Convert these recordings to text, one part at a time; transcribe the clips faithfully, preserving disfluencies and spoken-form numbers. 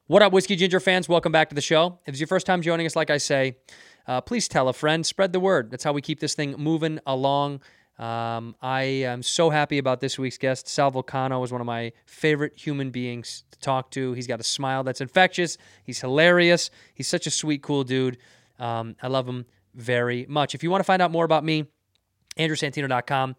What up, Whiskey Ginger fans? Welcome back to the show. If it's your first time joining us, like I say, uh, please tell a friend. Spread the word. That's how we keep this thing moving along. Um, I am so happy about this week's guest. Sal Vulcano is one of my favorite human beings to talk to. He's got a smile that's infectious. He's hilarious. He's such a sweet, cool dude. Um, I love him very much. If you want to find out more about me, andrew santino dot com.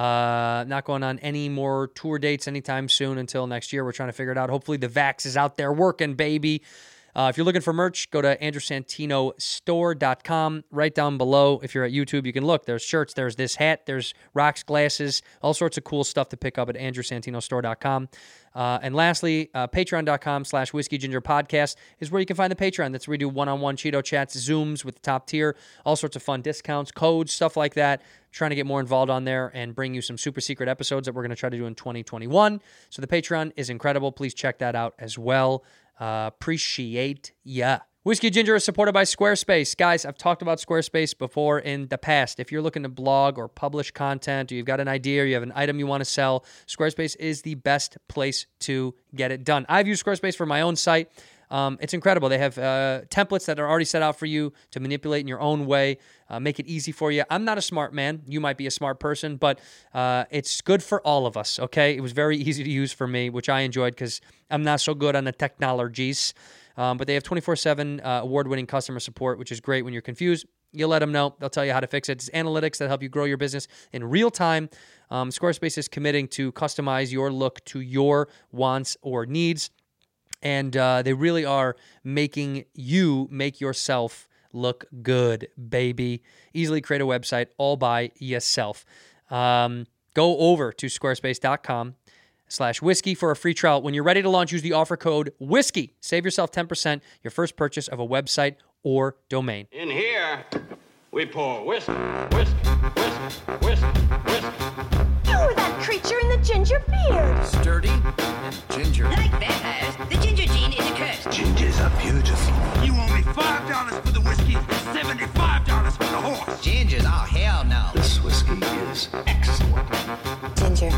Uh, not going on any more tour dates anytime soon until next year. We're trying to figure it out. Hopefully the vax is out there working, baby. Uh, if you're looking for merch, go to andrew santino store dot com. Right down below, if you're at YouTube, you can look. There's shirts, there's this hat, there's rocks, glasses, all sorts of cool stuff to pick up at andrew santino store dot com. Uh, and lastly, uh, patreon dot com slash whiskey ginger podcast is where you can find the Patreon. That's where we do one-on-one Cheeto chats, Zooms with the top tier, all sorts of fun discounts, codes, stuff like that. Trying to get more involved on there and bring you some super secret episodes that we're going to try to do in twenty twenty-one. So the Patreon is incredible. Please check that out as well. Uh, appreciate ya. Whiskey Ginger is supported by Squarespace. Guys, I've talked about Squarespace before in the past. If you're looking to blog or publish content, or you've got an idea, or you have an item you want to sell, Squarespace is the best place to get it done. I've used Squarespace for my own site. Um, it's incredible. They have uh, templates that are already set out for you to manipulate in your own way, uh, make it easy for you. I'm not a smart man. You might be a smart person, but uh, it's good for all of us, okay? It was very easy to use for me, which I enjoyed because I'm not so good on the technologies. Um, but they have twenty-four seven uh, award-winning customer support, which is great when you're confused. You let them know. They'll tell you how to fix it. It's analytics that help you grow your business in real time. Um, Squarespace is committing to customize your look to your wants or needs. And uh, they really are making you make yourself look good, baby. Easily create a website all by yourself. Um, go over to squarespace dot com slash whiskey for a free trial. When you're ready to launch, use the offer code whiskey. Save yourself ten percent your first purchase of a website or domain. In here, we pour whiskey, whiskey, whiskey, whiskey, whiskey. You were that creature in the ginger beard. Sturdy and ginger. Like vampires, the ginger gene is a curse. Gingers are beautiful. You owe me five dollars for the whiskey and seventy-five dollars for the horse. Gingers? Oh, hell no. This whiskey is excellent. Ginger.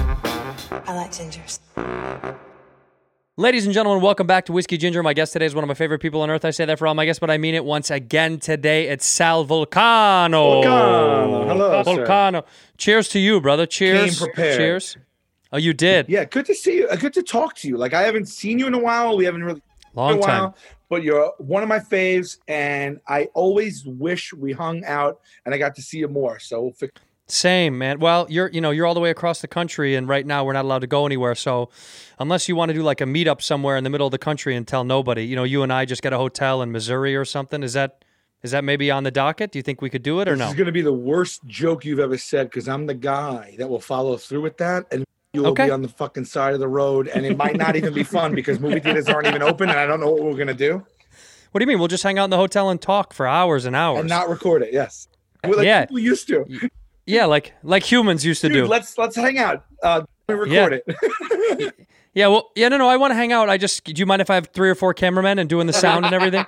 I like gingers. Ladies and gentlemen, welcome back to Whiskey Ginger. My guest today is one of my favorite people on earth. I say that for all my guests, but I mean it once again today. It's Sal Vulcano. Vulcano. Hello, Vulcano. sir. Cheers to you, brother. Cheers. Came prepared. Cheers. Oh, you did? Yeah, good to see you. Uh, Good to talk to you. Like, I haven't seen you in a while. We haven't really Long in a while, time. But you're one of my faves, and I always wish we hung out and I got to see you more. So we'll fix. Same, man. Well, you're you know you're all the way across the country, and right now we're not allowed to go anywhere. So, unless you want to do like a meetup somewhere in the middle of the country and tell nobody, you know, you and I just get a hotel in Missouri or something. Is that is that maybe on the docket? Do you think we could do it or This no? is going to be the worst joke you've ever said because I'm the guy that will follow through with that, and you will Okay. be on the fucking side of the road, and it might not even be fun because movie theaters aren't even open, and I don't know what we're going to do What do you mean? We'll just hang out in the hotel and talk for hours and hours. and not record it. Yes, well, like Yeah. people used to. yeah, like like humans used to Dude, do. let's let's hang out. Uh, record it. Yeah, well, yeah, no, no, I want to hang out. I just, do you mind if I have three or four cameramen and doing the sound and everything?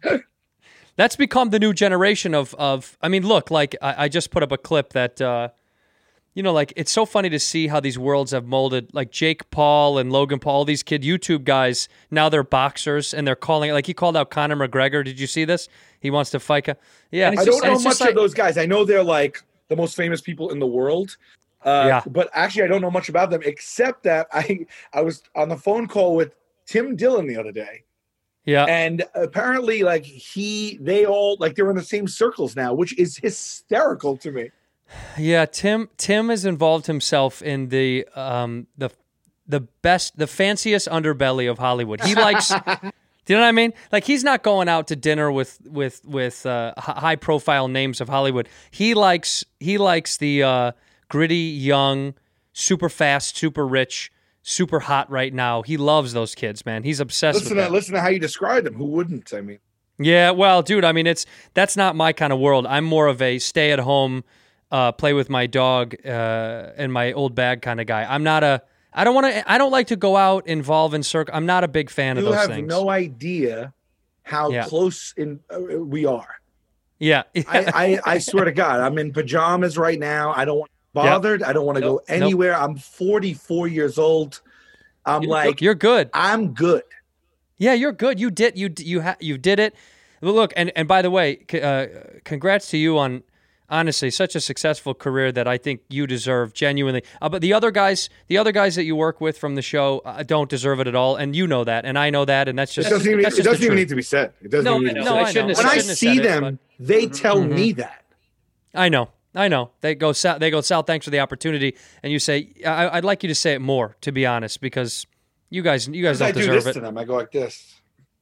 That's become the new generation of, of I mean, look, like, I, I just put up a clip that, uh, you know, like, it's so funny to see how these worlds have molded. Like, Jake Paul and Logan Paul, all these kid YouTube guys, now they're boxers, and they're calling it, like, he called out Conor McGregor. Did you see this? He wants to fight. Yeah. I don't know much of those guys. I know they're, like, the most famous people in the world. Uh, Yeah. But actually, I don't know much about them except that I I was on the phone call with Tim Dillon the other day, Yeah. and apparently, like he, they all like they're in the same circles now, which is hysterical to me. Yeah, Tim Tim has involved himself in the um the the best the fanciest underbelly of Hollywood. He likes Do you know what I mean? Like he's not going out to dinner with with with uh, high profile names of Hollywood. He likes he likes the uh, gritty, young, super fast, super rich, super hot right now. He loves those kids, man. He's obsessed Listen with to that. listen to how you describe them. Who wouldn't? I mean, Yeah, well, dude, I mean, it's that's not my kind of world. I'm more of a stay at home, uh, play with my dog uh, and my old bag kind of guy. I'm not a. I don't want to. I don't like to go out, involve in circle. I'm not a big fan of you those have things. no idea how Yeah. close in uh, we are. Yeah, I, I I swear to God, I'm in pajamas right now. I don't want to be bothered. I don't want to Nope. go anywhere. I'm forty-four years old. I'm You're- like, you're good. I'm good. Yeah, you're good. You did you you ha- you did it. Well, look, and and by the way, c- uh, congrats to you on honestly such a successful career that I think you deserve genuinely. Uh, but the other guys, the other guys that you work with from the show, uh, don't deserve it at all, and you know that, and I know that, and that's It just doesn't even, that's it just the doesn't even truth. need to be said. It doesn't No, even need to be no, said. I know. When I shouldn't have see said it, them, but- they tell me that. I know. I know. They go, Sal, they go, Sal, thanks for the opportunity. And you say, I, I'd like you to say it more, to be honest, because you guys you guys I don't do deserve this it. to them. I go like this.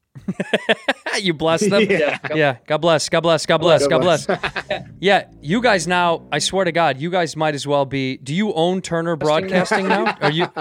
You bless them? Yeah. Yeah. God bless. God bless. God bless. God bless. bless. Yeah. You guys now, I swear to God, you guys might as well be. Do you own Turner Broadcasting now? Are you.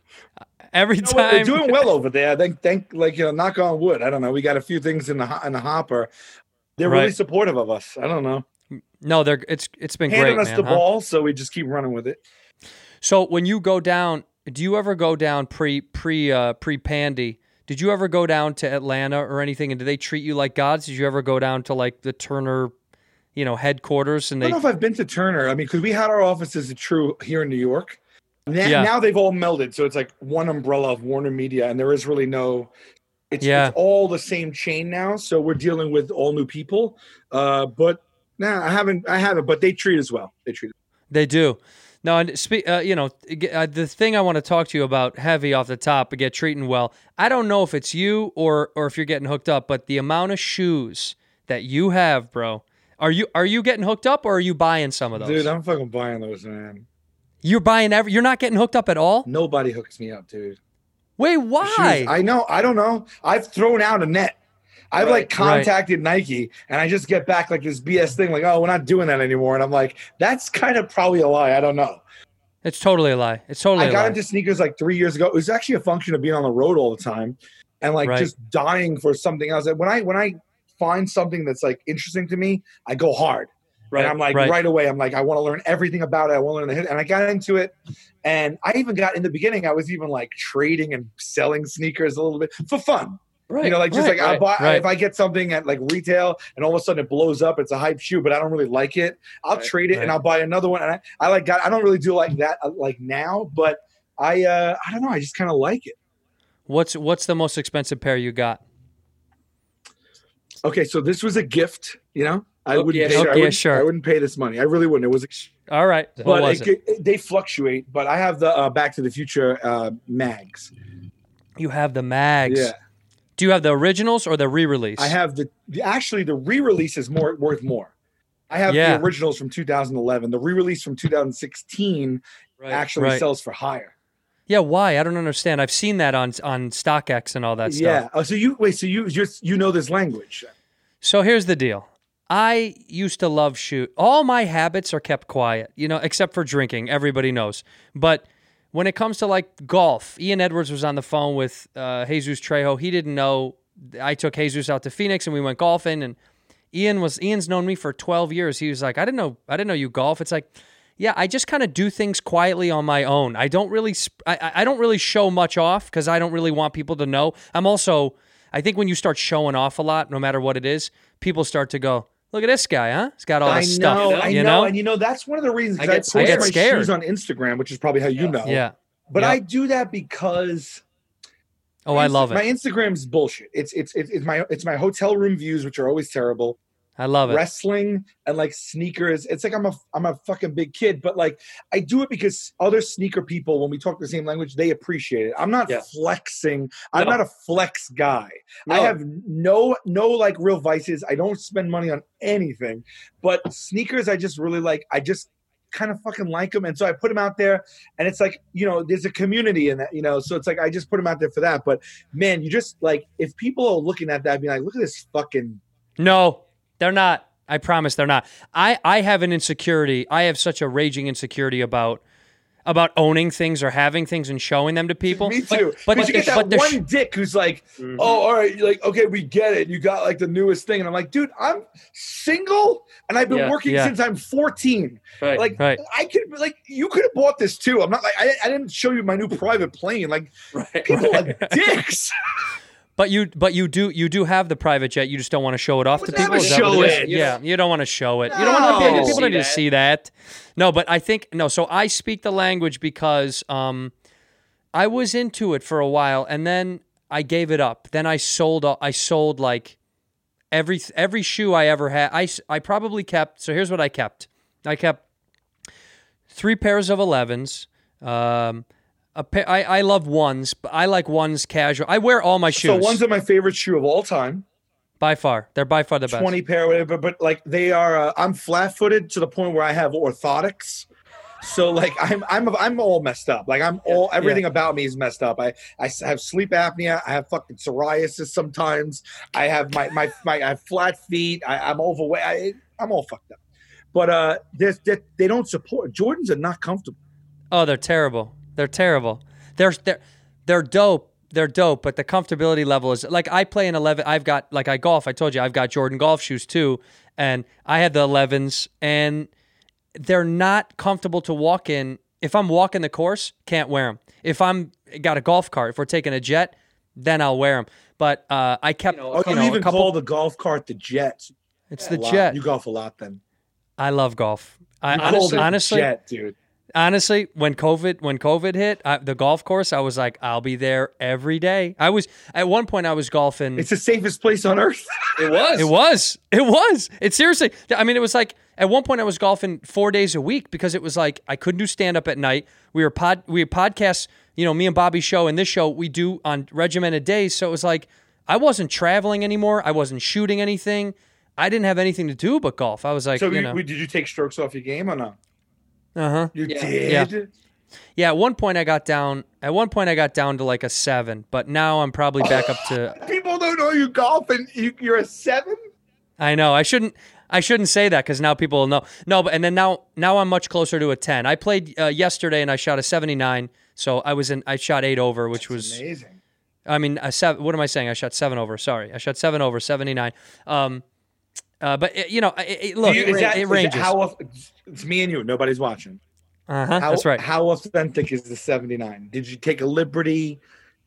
Every You know what? They're time. doing well over there. I think, think, like, you know, knock on wood. I don't know. We got a few things in the ho- in the hopper. They're really Right. supportive of us. I don't know. No, they're it's it's been Handing great, us man. the huh? ball, so we just keep running with it. So when you go down, do you ever go down pre pre uh, pre Pandy? Did you ever go down to Atlanta or anything? And do they treat you like gods? Did you ever go down to like the Turner, you know, headquarters? And I they don't know if I've been to Turner. I mean, because we had our offices at True here in New York. Now, Yeah. now they've all melded, so it's like one umbrella of Warner Media, and there is really no. It's, Yeah. it's all the same chain now, so we're dealing with all new people. Uh, but nah, I haven't. I haven't. But they treat us well. They treat. Us. They do. No, and spe- uh, you know, g- uh, the thing I want to talk to you about heavy off the top, but get treating well. I don't know if it's you or or if you're getting hooked up, but the amount of shoes that you have, bro. Are you are you getting hooked up or are you buying some of those? Dude, I'm fucking buying those, man. You're buying every. You're not getting hooked up at all. Nobody hooks me up, dude. Wait, why? Shoes. I know. I don't know. I've thrown out a net. I've Right, like contacted Nike, and I just get back like this B S thing, like, "Oh, we're not doing that anymore." And I'm like, "That's kind of probably a lie." I don't know. It's totally a lie. It's totally. I a got lie. into sneakers like three years ago. It was actually a function of being on the road all the time, and like Right. just dying for something else. When I when I find something that's like interesting to me, I go hard. Right. And I'm like Right. right. away. I'm like, I want to learn everything about it. I want to learn the hit. And I got into it, and I even got in the beginning. I was even like trading and selling sneakers a little bit for fun. Right. You know, like just right, like I right. buy right. if I get something at like retail and all of a sudden it blows up, it's a hype shoe, but I don't really like it. I'll Right, trade it right. and I'll buy another one. And I, I like got I don't really do like that uh, like now, but I uh I don't know. I just kind of like it. What's what's the most expensive pair you got? Okay, so this was a gift. You know, I Okay, wouldn't. yeah, Pay, sure. I, Okay, wouldn't sure. I wouldn't pay this money. I really wouldn't. It was. A, All right. What but was it, it? it- they fluctuate. But I have the uh, Back to the Future uh, mags. You have the mags. Yeah, Do you have the originals or the re-release? I have the, the actually the re-release is more worth more. I have Yeah. the originals from two thousand eleven. The re-release from two thousand sixteen Right. actually Right. sells for higher. Yeah, why? I don't understand. I've seen that on on StockX and all that stuff. Yeah. Oh, so you wait. So you just you know this language. So here's the deal. I used to love shoot. All my habits are kept quiet, you know, except for drinking. Everybody knows. But when it comes to like golf, Ian Edwards was on the phone with uh, Jesus Trejo. He didn't know I took Jesus out to Phoenix and we went golfing. And Ian was Ian's known me for twelve years. He was like, I didn't know I didn't know you golf. It's like, yeah, I just kind of do things quietly on my own. I don't really sp- I, I don't really show much off because I don't really want people to know. I'm also I think when you start showing off a lot, no matter what it is, people start to go, look at this guy, huh? He's got all I this know, stuff. I you know, know? and you know that's one of the reasons I because get I, I post get my scared. shoes on Instagram, which is probably how you know. Yeah. But Yeah. I do that because Oh, I love my it. Instagram is bullshit. It's it's it's, it's my it's my hotel room views, which are always terrible. I love it. Wrestling and like sneakers. It's like I'm a I'm a fucking big kid, but like I do it because other sneaker people, when we talk the same language, they appreciate it. I'm not Yeah. flexing. I'm No. not a flex guy. No. I have no no like real vices. I don't spend money on anything. But sneakers, I just really like. I just kind of fucking like them, and so I put them out there. And it's like, you know, there's a community in that, you know. So it's like I just put them out there for that. But man, you just like, if people are looking at that, being like, look at this fucking. No, they're not. I promise they're not. I, I have an insecurity. I have such a raging insecurity about about owning things or having things and showing them to people. Me too. But, But you get that but the one sh- dick who's like, Mhm. oh, all right, you're like, okay, we get it. You got like the newest thing. And I'm like, dude, I'm single and I've been Yeah. working Yeah. since I'm fourteen. Right. Like, Right. I could, like, you could have bought this too. I'm not like, I, I didn't show you my new private plane. Like, right. people are dicks. But you, but you do, you do have the private jet. You just don't want to show it off to would people. never Is that what show it is? it. Yeah, you don't want to show it. You don't want No. to. People don't need to See see that. No, but I think no. So I speak the language because um, I was into it for a while, and then I gave it up. Then I sold. I sold like every every shoe I ever had. I I probably kept. So here's what I kept. I kept three pairs of elevens. Um, a pair, I I love ones, but I like ones casual. I wear all my shoes. So ones are my favorite shoe of all time. By far, they're by far the best. twenty pair, whatever. But like they are, uh, I'm flat footed to the point where I have orthotics. So like I'm I'm I'm all messed up. Like I'm all everything Yeah. about me is messed up. I I have sleep apnea. I have fucking psoriasis sometimes. I have my my my I have flat feet. I, I'm overweight. I, I'm all fucked up. But uh, there's they, they don't support Jordans are not comfortable. Oh, they're terrible. They're terrible. They're they're they're dope. They're dope, but the comfortability level is like I play an eleven. I've got like I golf. I told you I've got Jordan golf shoes too, and I have the elevens, and they're not comfortable to walk in. If I'm walking the course, can't wear them. If I'm got a golf cart, if we're taking a jet, then I'll wear them. But uh, I kept. Oh, you you know, even a couple, call the golf cart the jet. It's A the lot. jet. You golf a lot then. I love golf. I You called honestly, it honestly, jet, dude. honestly, when COVID when COVID hit, I, the golf course, I was like, I'll be there every day. I was at one point I was golfing. It's the safest place on earth. It was. It was. It was. It seriously. I mean, it was like at one point I was golfing four days a week because it was like I couldn't do stand up at night. We were pod. We were podcasts. You know, me and Bobby's show and this show we do on regimented days. So it was like I wasn't traveling anymore. I wasn't shooting anything. I didn't have anything to do but golf. I was like, So you you, know, did you take strokes off your game or no? uh huh. You Yeah. did. Yeah. Yeah. At one point I got down. At one point I got down to like a seven, but now I'm probably back up to. People don't know you golf and you, you're a seven. I know. I shouldn't. I shouldn't say that because now people will know. No, but and then now, now I'm much closer to a ten. I played uh, yesterday and I shot a seventy-nine. So I was in. I shot eight over, which was. Amazing. I mean, a seven. What am I saying? I shot seven over. Sorry, I shot seven over seventy-nine. Um, uh, but it, you know, it, it, look, Do you- it, is that- it is ranges. that how off- it's me and you. Nobody's watching. uh-huh, How, that's right. How authentic is the seventy-nine? Did you take a liberty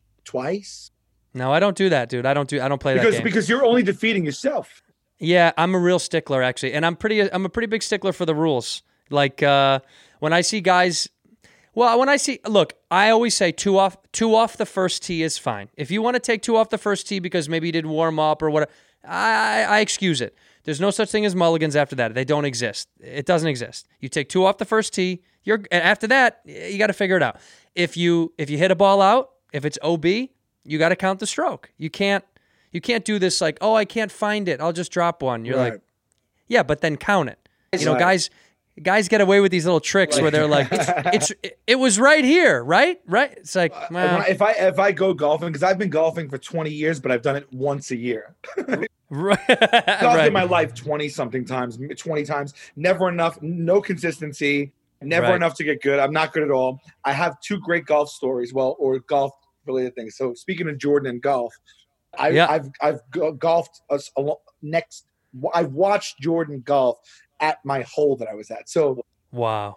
twice? No, I don't do that, dude. I don't do. I don't play that Because game. because you're only defeating yourself. Yeah, I'm a real stickler actually, and I'm pretty. I'm a pretty big stickler for the rules. Like uh, when I see guys, well, when I see, look, I always say two off, two off the first tee is fine. If you want to take two off the first tee because maybe you didn't warm up or whatever, I, I excuse it. There's no such thing as mulligans after that. They don't exist. It doesn't exist. You take two off the first tee. You're and after that, you got to figure it out. If you if you hit a ball out, if it's O B, you got to count the stroke. You can't. You can't do this like, oh, I can't find it. I'll just drop one. You're Right. like, yeah, but then count it. You know, Right. guys, guys get away with these little tricks where they're like, it's, it's it, it was right here, right, right. It's like, When well, I- if I if I go golfing, because I've been golfing for twenty years, but I've done it once a year. right, Golfed right. in my life twenty something times, twenty times. Never enough. No consistency. Never Right. enough to get good. I'm not good at all. I have two great golf stories. Well, or golf related things. So speaking of Jordan and golf, I, Yeah. I've I've go- golfed us a lo- next. I've watched Jordan golf at my hole that I was at. So Wow.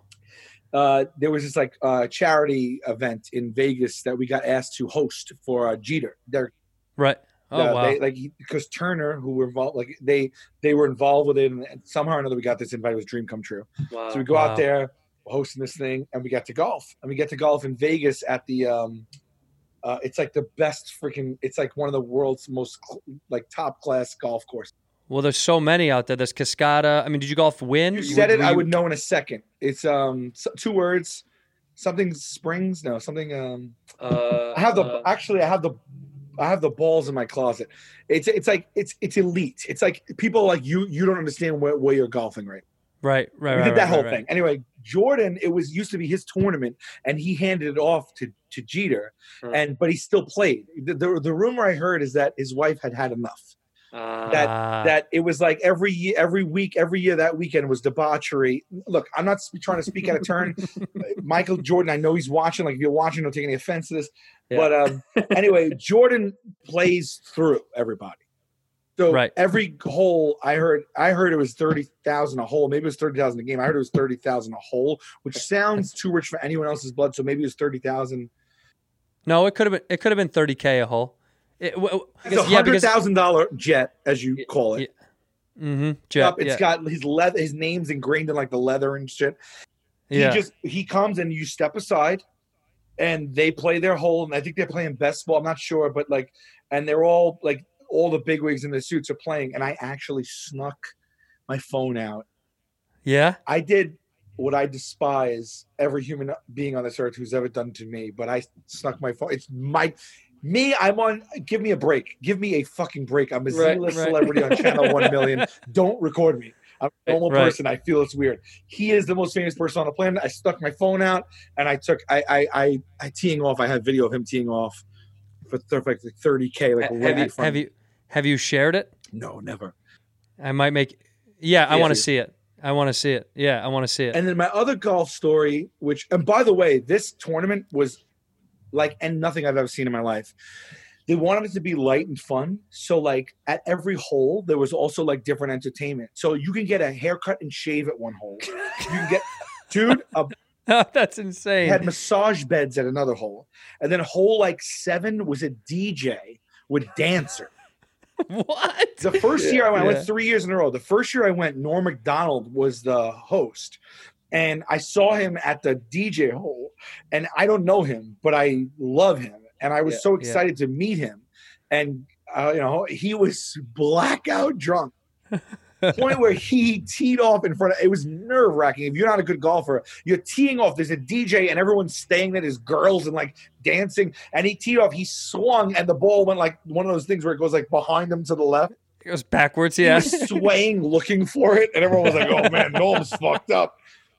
uh, there was this like uh, charity event in Vegas that we got asked to host for uh, Jeter. They're Right. Oh, uh, wow. they, like because Turner, who were involved, like they they were involved with it, and somehow or another we got this invite. It was a dream come true. Wow. So we go Wow. out there hosting this thing, and we get to golf, and we get to golf in Vegas at the. Um, uh, it's like the best freaking. It's like one of the world's most cl- like top class golf courses. Well, there's so many out there. There's Cascada. I mean, did you golf win? You said it, were I you- would know in a second. It's um s- two words, something Springs. No, something. Um, Uh, I have the uh, actually I have the I have the balls in my closet. It's it's like it's it's elite. It's like people like you you don't understand where, where you're golfing right. Right, right, We right. did that right, whole right, thing. right. Anyway, Jordan, it was used to be his tournament, and he handed it off to to Jeter, Hmm. and but he still played. The, the the rumor I heard is that his wife had had enough. uh, That Ah. that it was like every year, every week, every year that weekend was debauchery. Look, I'm not sp- trying to speak out of turn. Michael Jordan, I know he's watching. Like if you're watching, don't take any offense to this. Yeah. But um, anyway, Jordan plays through everybody. So Right. every hole, I heard, I heard it was thirty thousand a hole. Maybe it was thirty thousand a game. I heard it was thirty thousand a hole, which sounds too rich for anyone else's blood. So maybe it was thirty thousand. No, it could have been. It could have been thirty k a hole. It, w- w- It's a yeah, hundred because thousand dollar jet, as you call it. mm-hmm, jet, Up, It's yeah, got his leather, his name's ingrained in like the leather and shit. He yeah. just he comes and you step aside, and they play their hole, and I think they're playing best ball. I'm not sure, but like, and they're all like, all the bigwigs in the suits are playing, and I actually snuck my phone out. Yeah, I did what I despise every human being on this earth who's ever done to me, but I snuck my phone. It's my me. I'm on. Give me a break. Give me a fucking break. I'm a Right, Z-list right. celebrity on Channel One Million. Don't record me. I'm a normal Right. person. I feel it's weird. He is the most famous person on the planet. I stuck my phone out and I took. I I I, I teeing off. I have video of him teeing off for th- like thirty K. Like have right you in front have of me. you have you shared it? No, never. I might make. Yeah, I Yeah, want to see. see it. I want to see it. Yeah, I want to see it. And then my other golf story, which, and by the way, this tournament was like, and nothing I've ever seen in my life. They wanted it to be light and fun. So, like, at every hole, there was also like different entertainment. So you can get a haircut and shave at one hole. You can get, dude, a, That's insane. had massage beds at another hole. And then hole like seven was a D J with dancer. What? The first year I went, I Yeah. went three years in a row. The first year I went, Norm Macdonald was the host. And I saw him at the D J hole. And I don't know him, but I love him. And I was Yeah, so yeah. excited to meet him. And, uh, you know, he was blackout drunk. Point where he teed off in front of it was nerve wracking. If you're not a good golfer, you're teeing off. There's a D J and everyone's staying there. There's girls and like dancing. And he teed off. He swung and the ball went like one of those things where it goes like behind him to the left. It goes backwards. He Yeah. was swaying, looking for it, and everyone was like, "Oh man, Norm's fucked up."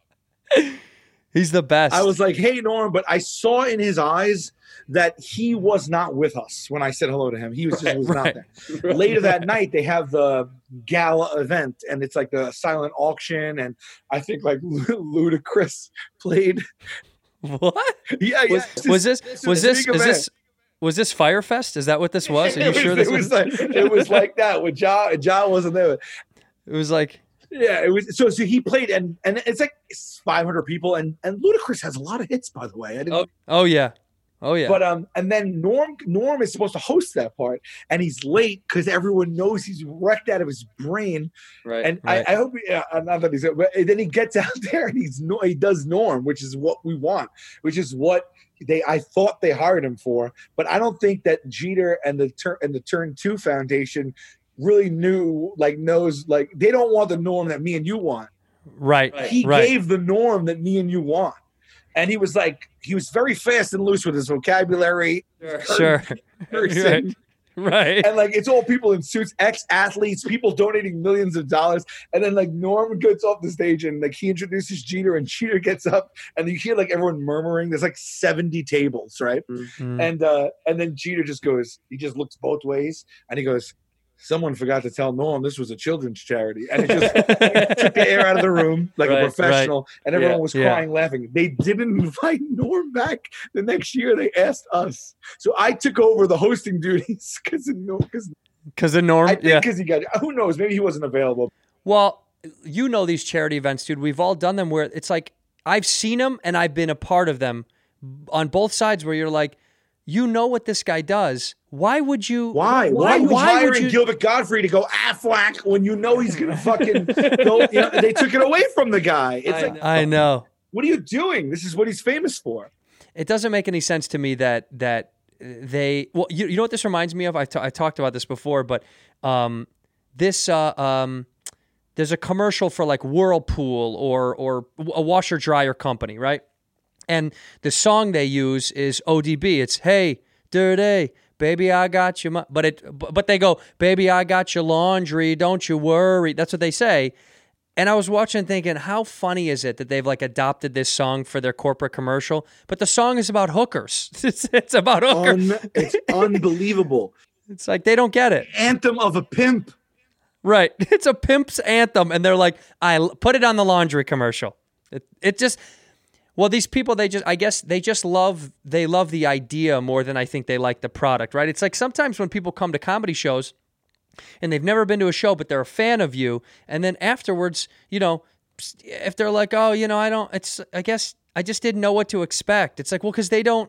He's the best. I was like, "Hey, Norm," but I saw in his eyes that he was not with us when I said hello to him. He was just was right. not there. Later that night, they have the gala event, and it's like the silent auction, and I think like Ludacris played. What? Yeah, yeah. Was, was this? is Was a this? big Is event. this? Was this Firefest? Is that what this was? Are you it sure was, this it was? was like it was like that with Ja. Ja wasn't there. It was like. Yeah, it was so. So he played, and and it's like five hundred people, and and Ludacris has a lot of hits, by the way. I didn't. Oh, oh yeah. Oh yeah. But um, and then Norm Norm is supposed to host that part, and he's late because everyone knows he's wrecked out of his brain. right. And right. I, I hope, he, uh, not that he's, but then he gets out there and he's no, he does Norm, which is what we want, which is what they I thought they hired him for. But I don't think that Jeter and the turn and the Turn Two Foundation really knew, like knows, like they don't want the Norm that me and you want. right. He right. gave the Norm that me and you want. And he was like, he was very fast and loose with his vocabulary. Sure. Person. right. Right. And like, it's all people in suits, ex-athletes, people donating millions of dollars. And then like Norm gets off the stage and like he introduces Jeter and Jeter gets up and you hear like everyone murmuring. There's like seventy tables, right? Mm. And uh, and then Jeter just goes, he just looks both ways and he goes, someone forgot to tell Norm this was a children's charity. And it just it took the air out of the room like Right, a professional. And everyone Yeah, was yeah. crying, laughing. They didn't invite Norm back the next year. They asked us. So I took over the hosting duties because because Because the Norm. I think Yeah. because he got, who knows, maybe he wasn't available. Well, you know these charity events, dude. We've all done them where it's like I've seen them and I've been a part of them on both sides where you're like, you know what this guy does. Why would you? Why? Why, Why, would why hiring would you? Gilbert Godfrey to go Aflac when you know he's gonna fucking go? You know, they took it away from the guy. It's like, I know. what are you doing? This is what he's famous for. It doesn't make any sense to me that that they. Well, you, you know what this reminds me of? I, t- I talked about this before, but um, this uh, um, there's a commercial for like Whirlpool or or a washer dryer company, right? And the song they use is O D B. It's "Hey, dirty baby, I got you." Mo-. But it, but they go, "Baby, I got your laundry. Don't you worry." That's what they say. And I was watching, thinking, how funny is it that they've like adopted this song for their corporate commercial? But the song is about hookers. It's, it's about hookers. Un- it's unbelievable. It's like they don't get it. Anthem of a pimp. Right. It's a pimp's anthem. And they're like, I l- put it on the laundry commercial. It, it just, well, these people, they just, I guess they just love, they love the idea more than I think they like the product, right? It's like sometimes when people come to comedy shows and they've never been to a show, but they're a fan of you. And then afterwards, you know, if they're like, oh, you know, I don't, it's, I guess I just didn't know what to expect. It's like, well, because they don't,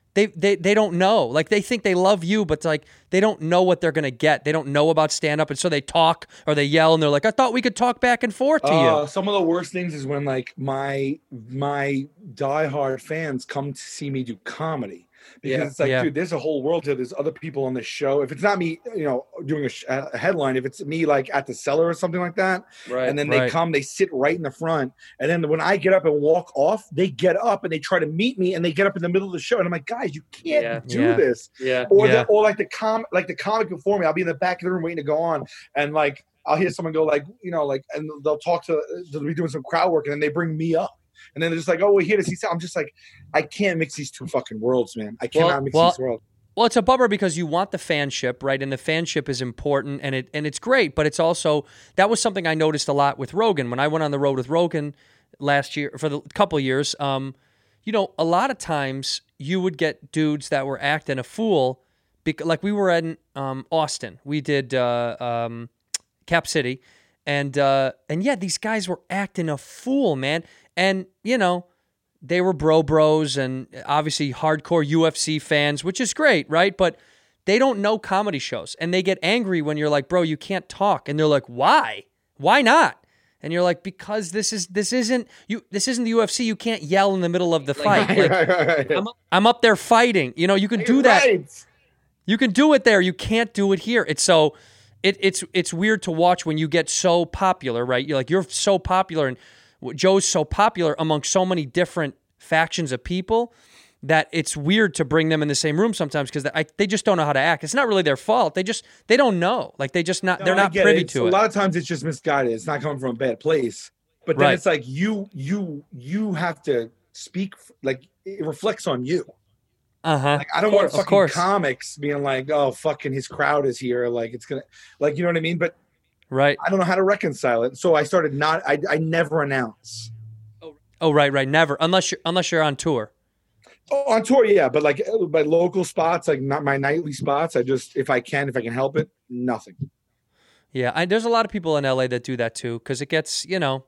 they, they they don't know. Like they think they love you, but like they don't know what they're gonna get. They don't know about stand up, and so they talk or they yell, and they're like, "I thought we could talk back and forth to Uh, you." some of the worst things is when like my my diehard fans come to see me do comedy. Because Yeah. it's like, Yeah. dude, there's a whole world here. There's other people on the show. If it's not me, you know, doing a, sh- a headline, if it's me like at the cellar or something like that, Right. and then they Right. come, they sit right in the front, and then when I get up and walk off, they get up and they try to meet me, and they get up in the middle of the show, and I'm like, guys, you can't Yeah. do Yeah. this. Yeah. Or Yeah. the, or like the com like the comic before me, I'll be in the back of the room waiting to go on, and like I'll hear someone go like, you know, like, and they'll talk to, they'll be doing some crowd work, and then they bring me up. And then they're just like, oh, we're here to see. I'm just like, I can't mix these two fucking worlds, man. I cannot Well- mix well, these worlds. Well, it's a bummer because you want the fanship, right? And the fanship is important, and it and it's great. But it's also that was something I noticed a lot with Rogan when I went on the road with Rogan last year for the couple of years. Um, you know, a lot of times you would get dudes that were acting a fool, because like we were in um, Austin, we did uh, um, Cap City, and uh, and yeah, these guys were acting a fool, man, and you know. They were bro bros and obviously hardcore U F C fans, which is great, right? But they don't know comedy shows, and they get angry when you're like, bro, you can't talk. And they're like, why? Why not? And you're like, because this is this isn't you this isn't the U F C. You can't yell in the middle of the fight. Like, Right, right, right. I'm, up, I'm up there fighting. You know, you can do that. Right. You can do it there. You can't do it here. It's so it, it's it's weird to watch when you get so popular, right? You're like, you're so popular, and Joe's so popular among so many different factions of people that it's weird to bring them in the same room sometimes because they, they just don't know how to act. It's not really their fault. They just they don't know. Like they just not No, they're I not get privy it. to So it. A lot of times it's just misguided. It's not coming from a bad place. But then Right. it's like you you you have to speak like it reflects on you. Uh huh. Like I don't want Of fucking course. comics being like, oh fucking his crowd is here. Like it's gonna like you know what I mean? But Right. I don't know how to reconcile it. So I started not I I never announce. Oh right, right. Never unless you're unless you're on tour. Oh, on tour, yeah, but like my local spots, like not my nightly spots. I just, if I can, if I can help it, nothing. Yeah, I, there's a lot of people in L A that do that too because it gets, you know,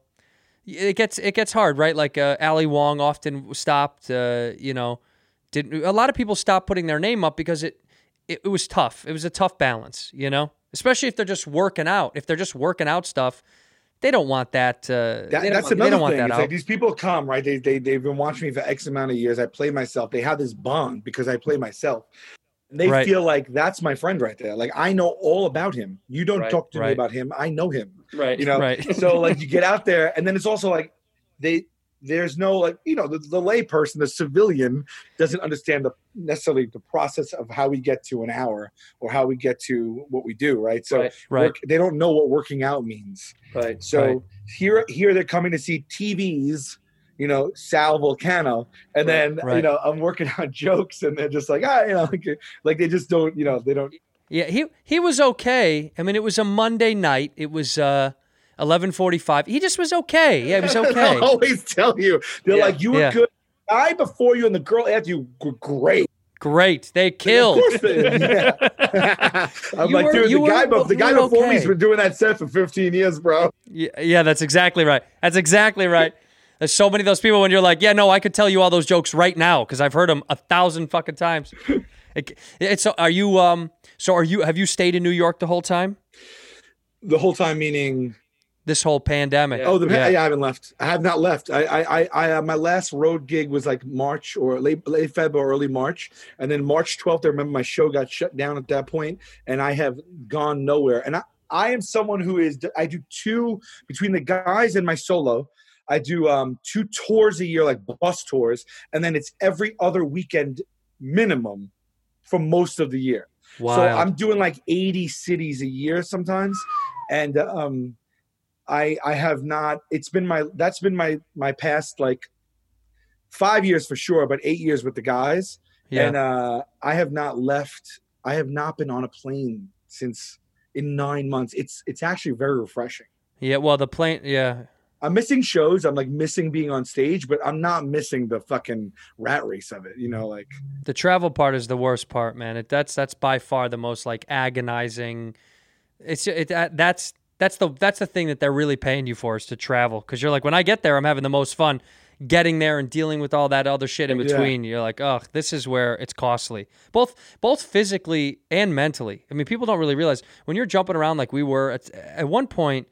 it gets it gets hard, right? Like uh, Ali Wong often stopped, uh, you know, did a lot of people stopped putting their name up because it, it it was tough. It was a tough balance, you know, especially if they're just working out. If they're just working out stuff, they don't want that. Uh, That, they don't that's want, they another don't want thing. that It's out. like these people come, right? They, they, they've been watching me for X amount of years. I play myself. They have this bond because I play myself. And they Right. feel like that's my friend right there. Like I know all about him. You don't Right, talk to me right. about him. I know him. Right. You know? Right. So like you get out there and then it's also like they, there's no like, you know, the, the lay person, the civilian doesn't understand the necessarily the process of how we get to an hour or how we get to what we do. Right. So Right, right. work, they don't know what working out means. Right. So Right. here, here they're coming to see T Vs, you know, Sal Volcano, and then Right. you know I'm working on jokes, and they're just like, ah, you know, like, like they just don't, you know, they don't. Yeah, he he was okay. I mean, it was a Monday night. It was uh, eleven forty-five. He just was okay. Yeah, he was okay. They'll always tell you, they're Yeah. like, you were Yeah. good. The guy before you and the girl after you were great. Great. They killed. Of course they, yeah. I'm You like, were- dude, you the guy, were- bef- the you guy were before me's okay. been doing that set for fifteen years, bro. Yeah, yeah, that's exactly right. That's exactly right. There's so many of those people when you're like, yeah, no, I could tell you all those jokes right now because I've heard them a thousand fucking times. It, it's are you um so are you have you stayed in New York the whole time? The whole time, meaning. This whole pandemic. Oh, the yeah. yeah. I haven't left. I have not left. I, I, I, I uh, my last road gig was like March or late, late February, or early March, and then March twelfth. I remember my show got shut down at that point, and I have gone nowhere. And I, I am someone who is. I do two between the guys and my solo. I do um, two tours a year, like bus tours, and then it's every other weekend minimum for most of the year. So Wild. I'm doing like eighty cities a year sometimes, and um. I I have not. It's been my that's been my my past like five years for sure, but eight years with the guys. Yeah. And uh, I have not left. I have not been on a plane since in nine months. It's it's actually very refreshing. Yeah, well, the plane, yeah. I'm missing shows. I'm like missing being on stage, but I'm not missing the fucking rat race of it. You know, like The travel part is the worst part, man. It, that's that's by far the most like agonizing. It's it that, that's that's the that's the thing that they're really paying you for is to travel because you're like when I get there I'm having the most fun. getting there and dealing with all that other shit in Yeah. between, you're like, oh, this is where it's costly. Both both physically and mentally. I mean, people don't really realize when you're jumping around like we were, at, at one point,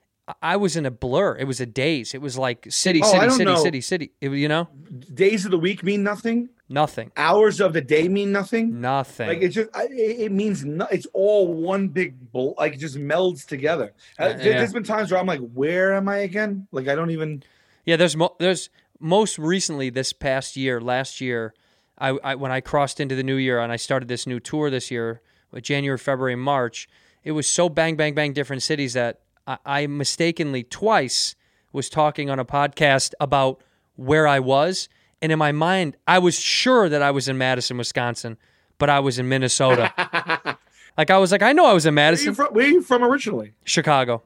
I was in a blur. It was a daze. It was like city, Oh, I city, don't city, know. city, city. It, you know? Days of the week mean nothing. Nothing. Hours of the day mean nothing. Nothing. Like it just, I- it, it means no, it's all one big bull. Like it just melds together. Uh, Uh, there- yeah. There's been times where I'm like, where am I again? Like I don't even. Yeah, there's mo- there's most recently this past year, last year, I, I when I crossed into the new year and I started this new tour this year, with January, February, March, it was so bang, bang, bang different cities that I, I mistakenly twice was talking on a podcast about where I was, and in my mind, I was sure that I was in Madison, Wisconsin, but I was in Minnesota. Like I was like, I know I was in Where are, you Madison, from, where are you from originally? Chicago,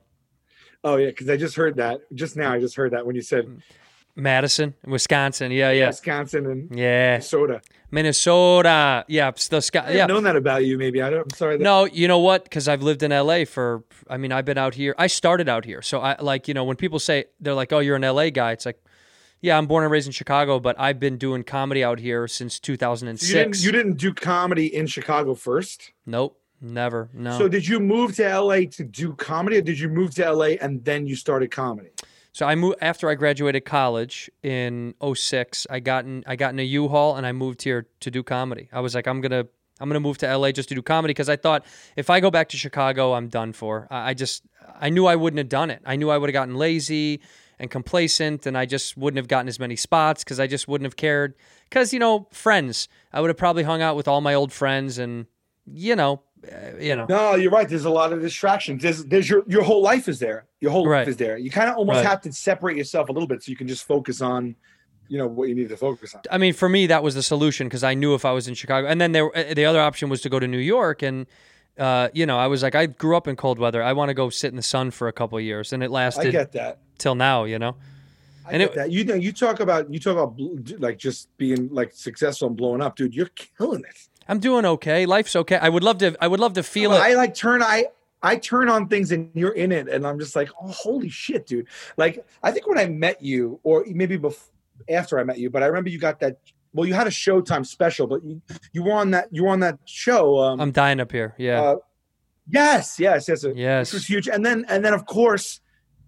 Oh yeah, because I just heard that just now. I just heard that when you said Madison, Wisconsin. Yeah, yeah, Wisconsin and yeah. Minnesota. Minnesota. Yeah, still Scott. I Yeah. have known that about you. Maybe I don't. I'm sorry. That, No, you know what? Because I've lived in L A for, I mean, I've been out here. I started out here. So, I like, you know, when people say, they're like, oh, you're an L A guy. It's like, yeah, I'm born and raised in Chicago, but I've been doing comedy out here since two thousand six. you didn't. You didn't do comedy in Chicago first. Nope, never. No. So did you move to L A to do comedy, or did you move to L A and then you started comedy? So I moved after I graduated college in oh six. I got in I got in a U-Haul and I moved here to do comedy. I was like, I'm gonna I'm gonna move to L A just to do comedy because I thought if I go back to Chicago, I'm done for. I, I just I knew I wouldn't have done it. I knew I would have gotten lazy and complacent, and I just wouldn't have gotten as many spots because I just wouldn't have cared. Because you know, friends, I would have probably hung out with all my old friends, and you know, uh, you know. No, you're right. There's a lot of distractions. There's, there's your your whole life is there. Your whole Right. life is there. You kind of almost Right. have to separate yourself a little bit so you can just focus on, you know, what you need to focus on. I mean, for me, that was the solution because I knew if I was in Chicago, and then there, uh, the other option was to go to New York, and uh, you know, I was like, I grew up in cold weather. I want to go sit in the sun for a couple of years, and it I lasted get that. till now. You know, I And get it- that. You know, you talk about you talk about bl- like just being like successful and blowing up, dude. You're killing it. I'm doing okay. Life's okay. I would love to. I would love to feel it. I like turn I I turn on things and you're in it, and I'm just like, oh, holy shit, dude. Like I think when I met you, or maybe before after I met you, but I remember you got that. Well, you had a Showtime special, but you you were on that you were on that show. Um, I'm dying up here. Yeah. uh, yes, yes, yes, Yes. This was huge, and then and then of course,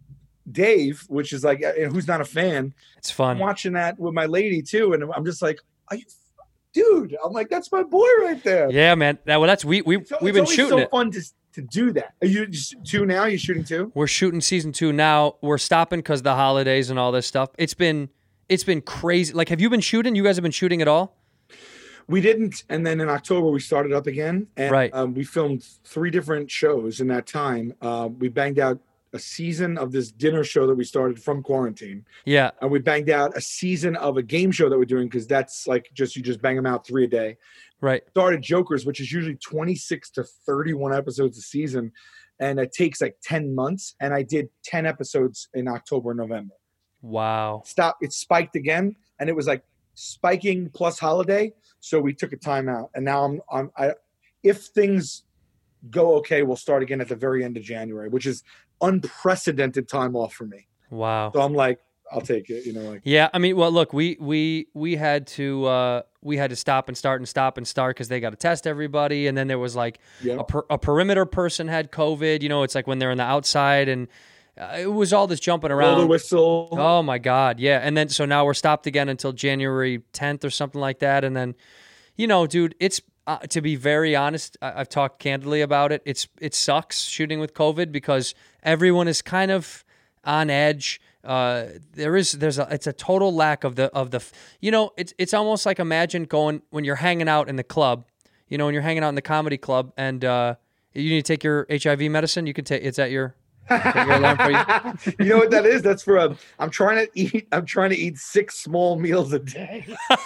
Dave, which is like, uh, who's not a fan. it's I'm fun. watching that with my lady too, and I'm just like, are you, dude? I'm like, that's my boy right there. Yeah, man. That, well, that's we we It's al- we've it's been always shooting so it. fun to to do that. Are you just two now? You shooting two? We're shooting season two now. We're stopping because the holidays and all this stuff. It's been it's been crazy. Like, have you been shooting? You guys have been shooting at all? We didn't, and then in October we started up again, and Right. um, we filmed three different shows in that time. Uh, we banged out a season of this dinner show that we started from quarantine, Yeah. and we banged out a season of a game show that we're doing because that's like just you just bang them out three a day. Right. Started Jokers, which is usually twenty-six to thirty-one episodes a season, and it takes like ten months. And I did ten episodes in October and November. Wow. Stop. It spiked again, and it was like spiking plus holiday. So we took a time out, and now I'm I'm I. If things go okay, we'll start again at the very end of January, which is unprecedented time off for me. Wow. So I'm like, I'll take it. You know, like Yeah, I mean, well, look, we we we had to uh, we had to stop and start and stop and start because they got to test everybody, and then there was like yeah. a, per, a perimeter person had COVID. You know, it's like when they're on the outside, and uh, it was all this jumping Blow the around. whistle. Oh my God, yeah. And then so now we're stopped again until January tenth or something like that, and then, you know, dude, it's uh, to be very honest, I, I've talked candidly about it. It's it sucks shooting with COVID because everyone is kind of on edge. Uh, there is there's a it's a total lack of the of the you know it's it's almost like imagine going when you're hanging out in the club, you know, when you're hanging out in the comedy club and uh, you need to take your H I V medicine. You can take it's at your. take your alarm for you. You know what that is? That's for a. I'm trying to eat. I'm trying to eat six small meals a day.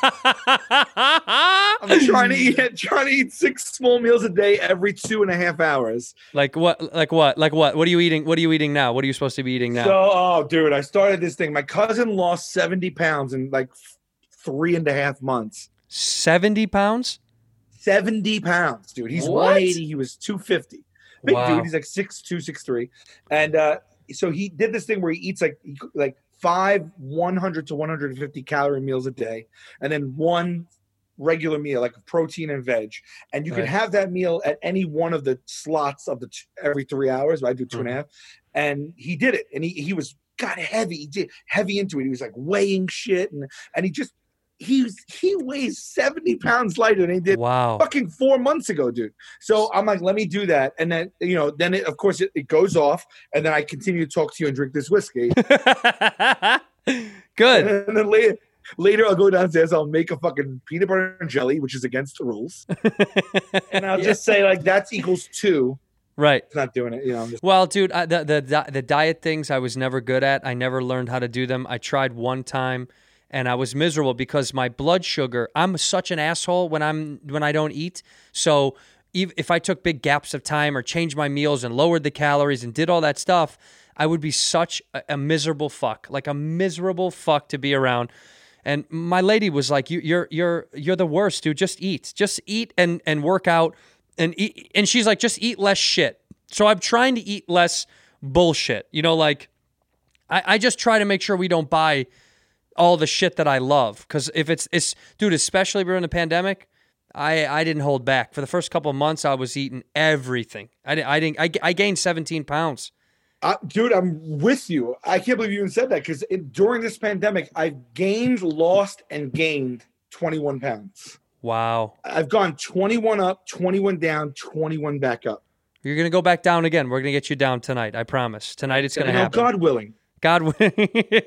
I'm trying to eat. Trying to eat six small meals a day every two and a half hours. Like what? Like what? Like what? What are you eating? What are you eating now? What are you supposed to be eating now? So, oh, dude, I started this thing. My cousin lost seventy pounds in like f- three and a half months. Seventy pounds. seventy pounds, dude. He's What? one eighty. He was two fifty. Big Wow. dude. He's like six two, six three, and uh, so he did this thing where he eats like he, like five one hundred to one hundred fifty calorie meals a day, and then one regular meal, like protein and veg. And you Right. can have that meal at any one of the slots of the t- every three hours. I do two and a half. And he did it. And he, he was got heavy. He did heavy into it. He was like weighing shit. And, and he just, he was, he weighs seventy pounds lighter than he did Wow. fucking four months ago, dude. So I'm like, let me do that. And then, you know, then it, of course it, it goes off. And then I continue to talk to you and drink this whiskey. Good. And then later, later I'll go downstairs. I'll make a fucking peanut butter and jelly, which is against the rules. And I'll just say like, that's equals two. Right. It's not doing it. You know, I'm just, Well, dude, I, the, the the the diet things I was never good at. I never learned how to do them. I tried one time, and I was miserable because my blood sugar. I'm such an asshole when I'm when I don't eat. So if, if I took big gaps of time or changed my meals and lowered the calories and did all that stuff, I would be such a, a miserable fuck, like a miserable fuck to be around. And my lady was like, you, "You're you're you're the worst, dude. Just eat, just eat and and work out." And eat, and she's like, just eat less shit. So I'm trying to eat less bullshit. You know, like I, I just try to make sure we don't buy all the shit that I love. Because if it's, it's, dude, especially during the pandemic, I, I didn't hold back. For the first couple of months, I was eating everything. I didn't, I didn't, I, I gained seventeen pounds. Uh, dude, I'm with you. I can't believe you even said that because during this pandemic, I've gained, lost, and gained twenty-one pounds. Wow. I've gone twenty-one up, twenty-one down, twenty-one back up. You're going to go back down again. We're going to get you down tonight. I promise. Tonight it's going to You know, happen. God willing. God willing.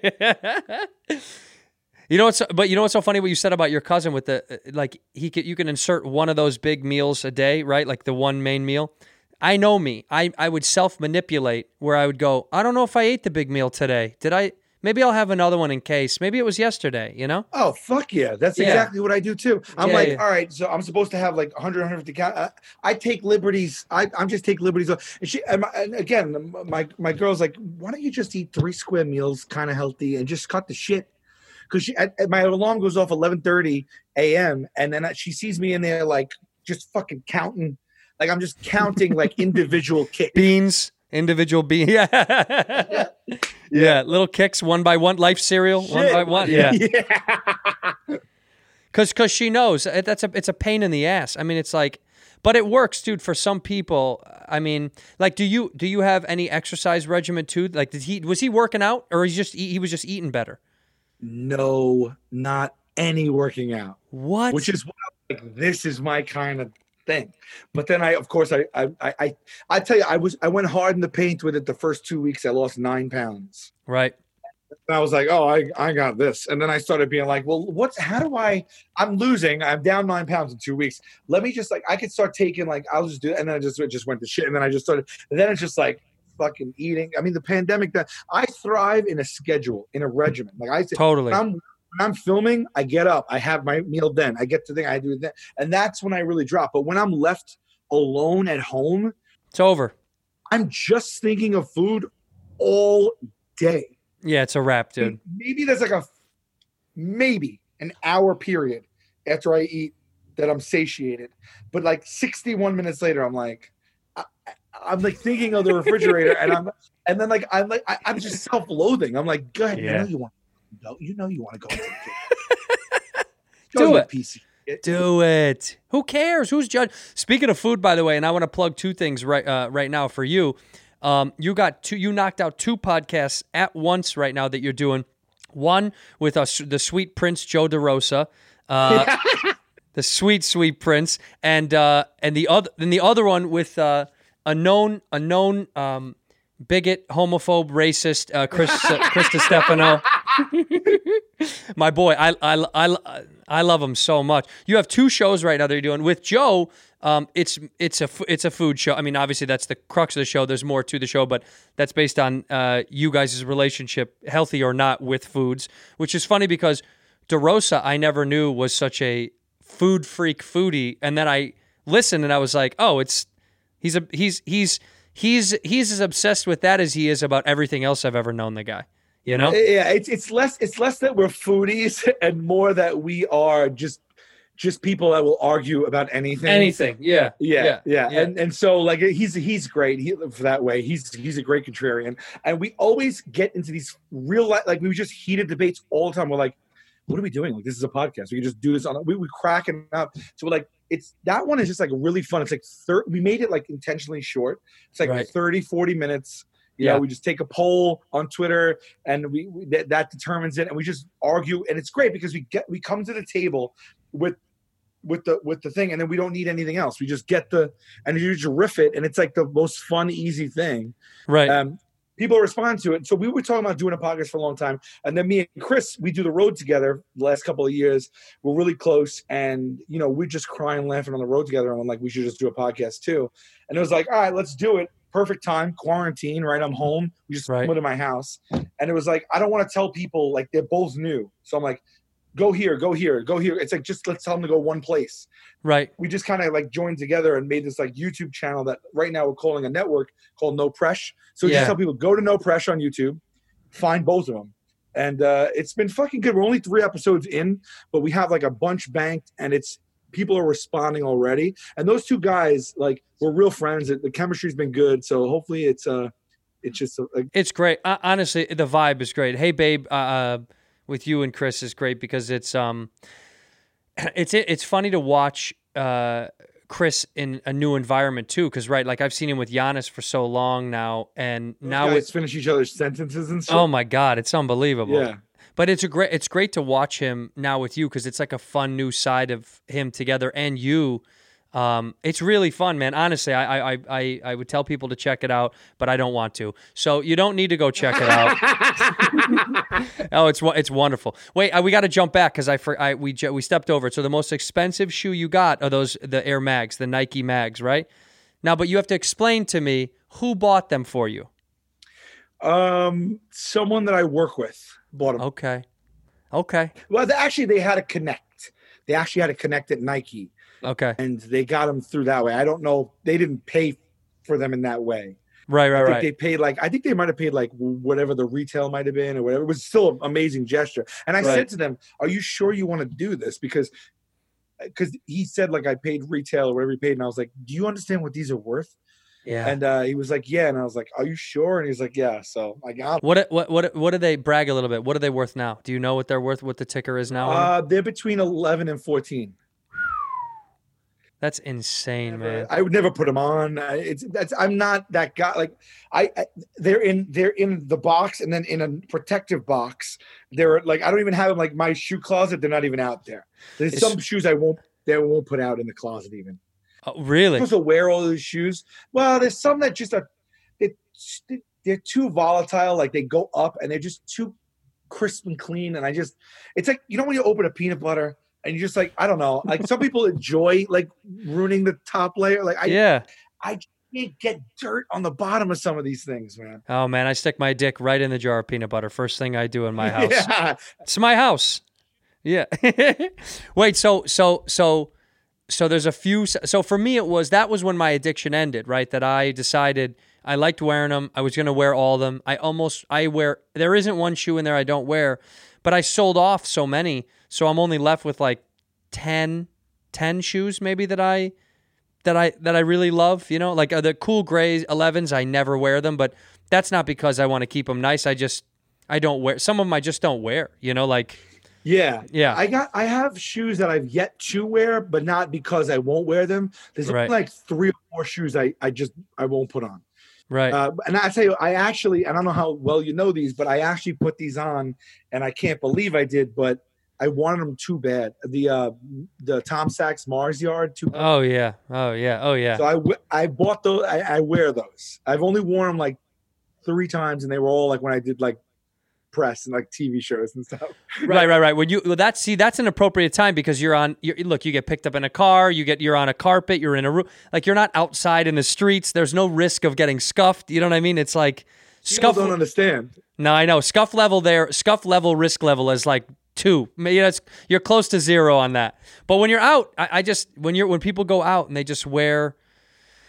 You know what's, but you know what's so funny what you said about your cousin with the, like, he could, you can insert one of those big meals a day, right? Like the one main meal. I know me. I, I would self-manipulate where I would go, I don't know if I ate the big meal today. Did I? Maybe I'll have another one in case. Maybe it was yesterday, you know? Oh, fuck yeah. That's Yeah. exactly what I do too. I'm Yeah, like, yeah. all right, so I'm supposed to have like one hundred, one hundred fifty cal- uh, I take liberties. I, I'm just take liberties. And, she, and, my, and again, my, my girl's like, why don't you just eat three square meals, kind of healthy, and just cut the shit? Because she, at, at my alarm goes off eleven thirty a.m. And then she sees me in there like just fucking counting. Like I'm just counting like individual kicks. Beans, individual beans. Yeah. yeah. Yeah. Little kicks, one by one. Life cereal, one Shit. by one. Yeah. Yeah. Cause, cause she knows it- that's a, it's a pain in the ass. I mean, it's like, but it works, dude. For some people, I mean, like, do you do you have any exercise regimen too? Like, did he was he working out, or he just he was just eating better? No, not any working out. What? Which is why I'm like, this is my kind of thing. But then I, of course, I, I, I, I, I tell you, I was, I went hard in the paint with it the first two weeks. I lost nine pounds. right. And I was like, oh, I, I got this. And then I started being like, well, what's, how do I, I'm losing, I'm down nine pounds in two weeks. Let me just like, I could start taking like, I'll just do it. And then I just, it just went to shit. And then I just started, and then it's just like fucking eating. I mean, the pandemic that I thrive in a schedule, in a regimen. Like I said, Totally. when I'm, when I'm filming, I get up, I have my meal then, I get to the, I do that. And that's when I really drop. But when I'm left alone at home, It's over. I'm just thinking of food all day. Yeah, it's a wrap, dude. Maybe there's like a maybe an hour period after I eat that I'm satiated, but like sixty-one minutes later, I'm like, I, I'm like thinking of the refrigerator, and I'm and then like I'm like I, I'm just self-loathing. I'm like, go ahead, Yeah. you know you want to go, you know you want to go. Into the Do you it. P C. Do it. Who cares? Who's judge? Speaking of food, by the way, and I want to plug two things right uh, right now for you. Um, you got two. You knocked out two podcasts at once right now that you're doing. One with us, the sweet Prince Joe DeRosa, uh, the sweet sweet Prince, and uh, and the other and the other one with uh, a known a known um, bigot, homophobe, racist, uh, Chris uh, Chris Stefano. My boy, I, I, I, I love him so much. You have two shows right now that you're doing with Joe. Um, it's it's a it's a food show. I mean, obviously that's the crux of the show. There's more to the show, but that's based on uh, you guys' relationship, healthy or not, with foods. Which is funny because DeRosa, I never knew was such a food freak foodie, and then I listened and I was like, oh, it's he's a he's he's he's he's as obsessed with that as he is about everything else I've ever known the guy. You know? Yeah, it's it's less it's less that we're foodies and more that we are just just people that will argue about anything. Anything. Yeah. Yeah, yeah, Yeah. Yeah. And and so like he's he's great. He for that way. He's he's a great contrarian. And we always get into these real life, like we just heated debates all the time. We're like, what are we doing? Like this is a podcast. We can just do this on. We we cracking up. So we're like, it's that one is just like really fun. It's like thirty. We made it like intentionally short. It's like Right. thirty, forty minutes. You Yeah. know, we just take a poll on Twitter, and we, we that, that determines it, and we just argue, and it's great because we get we come to the table with with the with the thing, and then we don't need anything else. We just get the and you just riff it, and it's like the most fun, easy thing. Right. Um, people respond to it. So we were talking about doing a podcast for a long time, and then me and Chris, we do the road together. The last couple of years, we're really close, and you know, we're just crying, laughing on the road together. And I'm like, we should just do a podcast too. And it was like, all right, let's do it. Perfect time, quarantine, right? I'm home. We just Right. went to my house, and it was like I don't want to tell people like they're both new. So I'm like, go here, go here, go here. It's like just let's tell them to go one place. Right. We just kind of like joined together and made this like YouTube channel that right now we're calling a network called No Pressure. So we Yeah. just tell people go to No Pressure on YouTube, find both of them, and uh, it's been fucking good. We're only three episodes in, but we have like a bunch banked, and it's people are responding already. And those two guys, like, we're real friends. The chemistry's been good, so hopefully it's uh, it's just a, a It's great. Uh, honestly, the vibe is great. Hey, babe, uh, uh, with you and Chris is great because it's um, it's it's funny to watch uh Chris in a new environment too. Because right, like I've seen him with Giannis for so long now, and now guys it's finish each other's sentences and stuff. oh my god, it's unbelievable. Yeah. But it's a great it's great to watch him now with you because it's like a fun new side of him together and you. Um, it's really fun, man. Honestly, I, I I I would tell people to check it out, but I don't want to. So you don't need to go check it out. Oh, it's it's wonderful. Wait, uh, we got to jump back because I, for, I we ju- we stepped over it. So the most expensive shoe you got are those the Air Mags, the Nike Mags, right? Now, but you have to explain to me who bought them for you. Um, someone that I work with bought them. Okay, okay, Well, they, actually, they had to connect. They actually had to connect at Nike, okay. and they got them through that way. I don't know. They didn't pay for them in that way. Right, right, I think right. they paid like I think they might have paid like whatever the retail might have been or whatever. It was still an amazing gesture. And I Right. said to them, "Are you sure you want to do this?" Because because he said like I paid retail or whatever he paid, and I was like, "Do you understand what these are worth?" Yeah. And uh, he was like, "Yeah," and I was like, "Are you sure?" And he's like, "Yeah." So I got. What what what what do they brag a little bit? What are they worth now? Do you know what they're worth? What the ticker is now? on them? Uh, they're between eleven and fourteen. That's insane, man. I would never put them on. I- It's that's I'm not that guy. Like I, I, they're in they're in the box and then in a protective box. They're like I don't even have them like my shoe closet. They're not even out there. There's It's- some shoes I won't they won't put out in the closet even. Oh, really? I'm supposed to wear all those shoes. Well, there's some that just are they, they're too volatile. Like they go up and they're just too crisp and clean. And I just it's like you know when you open a peanut butter. And you're just like, I don't know. Like some people enjoy like ruining the top layer. Like I, Yeah. I can't get dirt on the bottom of some of these things, man. Oh man, I stick my dick right in the jar of peanut butter. First thing I do in my house. Yeah. It's my house. Yeah. Wait, so so so so there's a few so for me it was that was when my addiction ended, right? That I decided I liked wearing them. I was going to wear all of them. I almost I wear there isn't one shoe in there I don't wear, but I sold off so many, so I'm only left with like ten, ten shoes maybe that I that I that I really love, you know? Like uh, the cool gray elevens, I never wear them, but that's not because I want to keep them nice. I just I don't wear some of them I just don't wear, you know, like Yeah. Yeah. I got I have shoes that I've yet to wear, but not because I won't wear them. There's Right. like three or four shoes I, I just I won't put on. right. Uh, and I tell you, I actually I don't know how well you know these, but I actually put these on and I can't believe I did, but I wanted them too bad. The uh, the Tom Sachs Mars Yard too bad. Oh yeah. Oh yeah. Oh yeah. So I, w- I bought those. I, I wear those. I've only worn them like three times, and they were all like when I did like press and like T V shows and stuff. Right, right, right. When you well, that's see, that's an appropriate time because you're on. You're, look, you get picked up in a car. You get you're on a carpet. You're in a room. Like you're not outside in the streets. There's no risk of getting scuffed. You know what I mean? It's like People scuff. don't understand. No, I know scuff level there. Scuff level risk level is like two. You know, it's, you're close to zero on that. But when you're out, I, I just when you're when people go out and they just wear.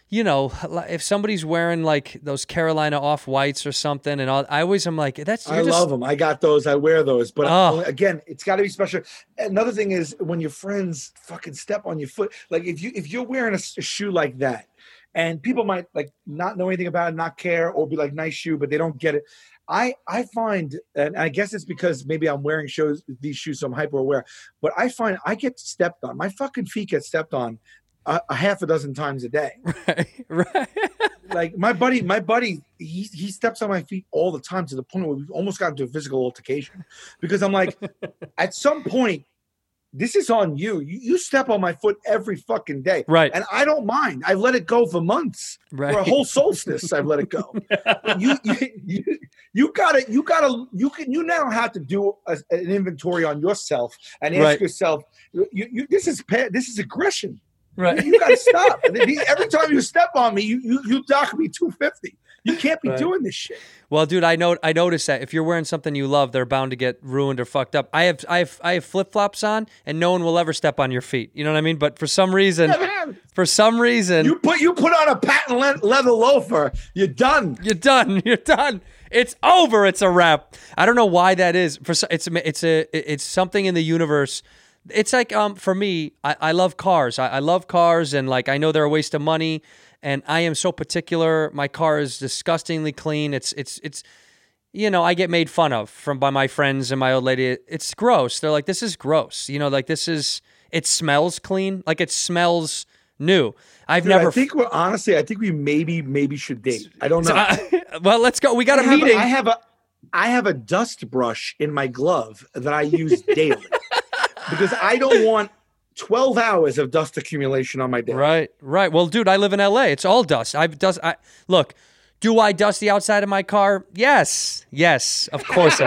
you know, if somebody's wearing like those Carolina Off-Whites or something, and all, I always am like, that's. I just, love them. I got those. I wear those. But oh. only, again, it's got to be special. Another thing is when your friends fucking step on your foot. Like if you if you're wearing a, a shoe like that, and people might like not know anything about it, not care, or be like nice shoe, but they don't get it. I I find, and I guess it's because maybe I'm wearing shows these shoes, so I'm hyper aware. But I find I get stepped on. My fucking feet get stepped on. A, a half a dozen times a day. Right, right. Like my buddy, my buddy, he he steps on my feet all the time to the point where we've almost got into a physical altercation. Because I'm like, at some point, this is on you. you. You step on my foot every fucking day. Right. And I don't mind. I've let it go for months. Right. For a whole solstice, I've let it go. But you, you, you, you gotta, you gotta, you can, you now have to do a, an inventory on yourself and ask right. yourself, you, you, this is this is aggression. Right. You, you got to stop. Every time you step on me, you you, you dock me two fifty. You can't be right. doing this shit. Well, dude, I know I noticed that if you're wearing something you love, they're bound to get ruined or fucked up. I have I have I have flip flops on, and no one will ever step on your feet. You know what I mean? But for some reason, for some reason, you put you put on a patent le- leather loafer, you're done. You're done. You're done. It's over. It's a wrap. I don't know why that is. For it's it's a it's something in the universe. It's like um for me, I, I love cars. I, I love cars, and like I know they're a waste of money, and I am so particular. My car is disgustingly clean. It's it's it's you know, I get made fun of from by my friends and my old lady. It's gross. They're like, this is gross. You know, like this is it smells clean. Like it smells new. I've Dude, never I think we're honestly, I think we maybe maybe should date. I don't know. I, well, let's go. We got I a have, meeting. I have a I have a dust brush in my glove that I use daily. Because I don't want twelve hours of dust accumulation on my day. Right, right. Well, dude, I live in L A. It's all dust. I've dust. I look. Do I dust the outside of my car? Yes, yes. Of course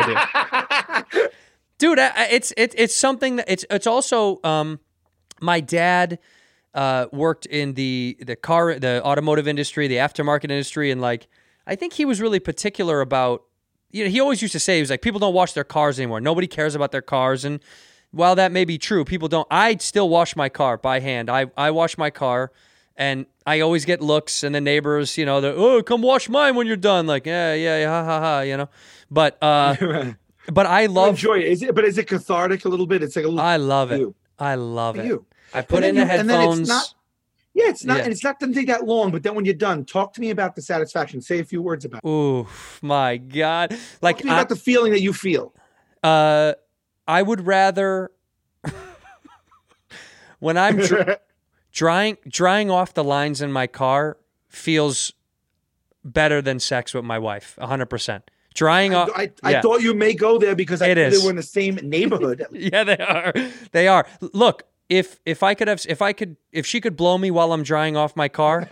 I do, dude. I, it's it, it's something that it's it's also. Um, my dad uh, worked in the the car, the automotive industry, the aftermarket industry, and like I think he was really particular about. You know, he always used to say he was like, people don't wash their cars anymore. Nobody cares about their cars, and while that may be true, people don't. I still wash my car by hand. I, I wash my car, and I always get looks, and the neighbors, you know, they're, oh, come wash mine when you're done. Like, yeah, yeah, yeah, ha, ha, ha, you know. But uh, but I love... enjoy it. Is it. But is it cathartic a little bit? It's like a little... I love it. You. I love it. You. I put in the you, headphones. It's not, yeah, it's not, Yeah. and it's not going to take that long, but then when you're done, talk to me about the satisfaction. Say a few words about it. Ooh, my God. Like, Talk to me about I, the feeling that you feel. uh, I would rather... when I'm dr- drying drying off the lines in my car feels better than sex with my wife, one hundred percent. Drying off. I, I, yeah. I thought you may go there because I It knew is. they were in the same neighborhood. Yeah, they are. They are. Look, if if I could have, if I could, if she could blow me while I'm drying off my car,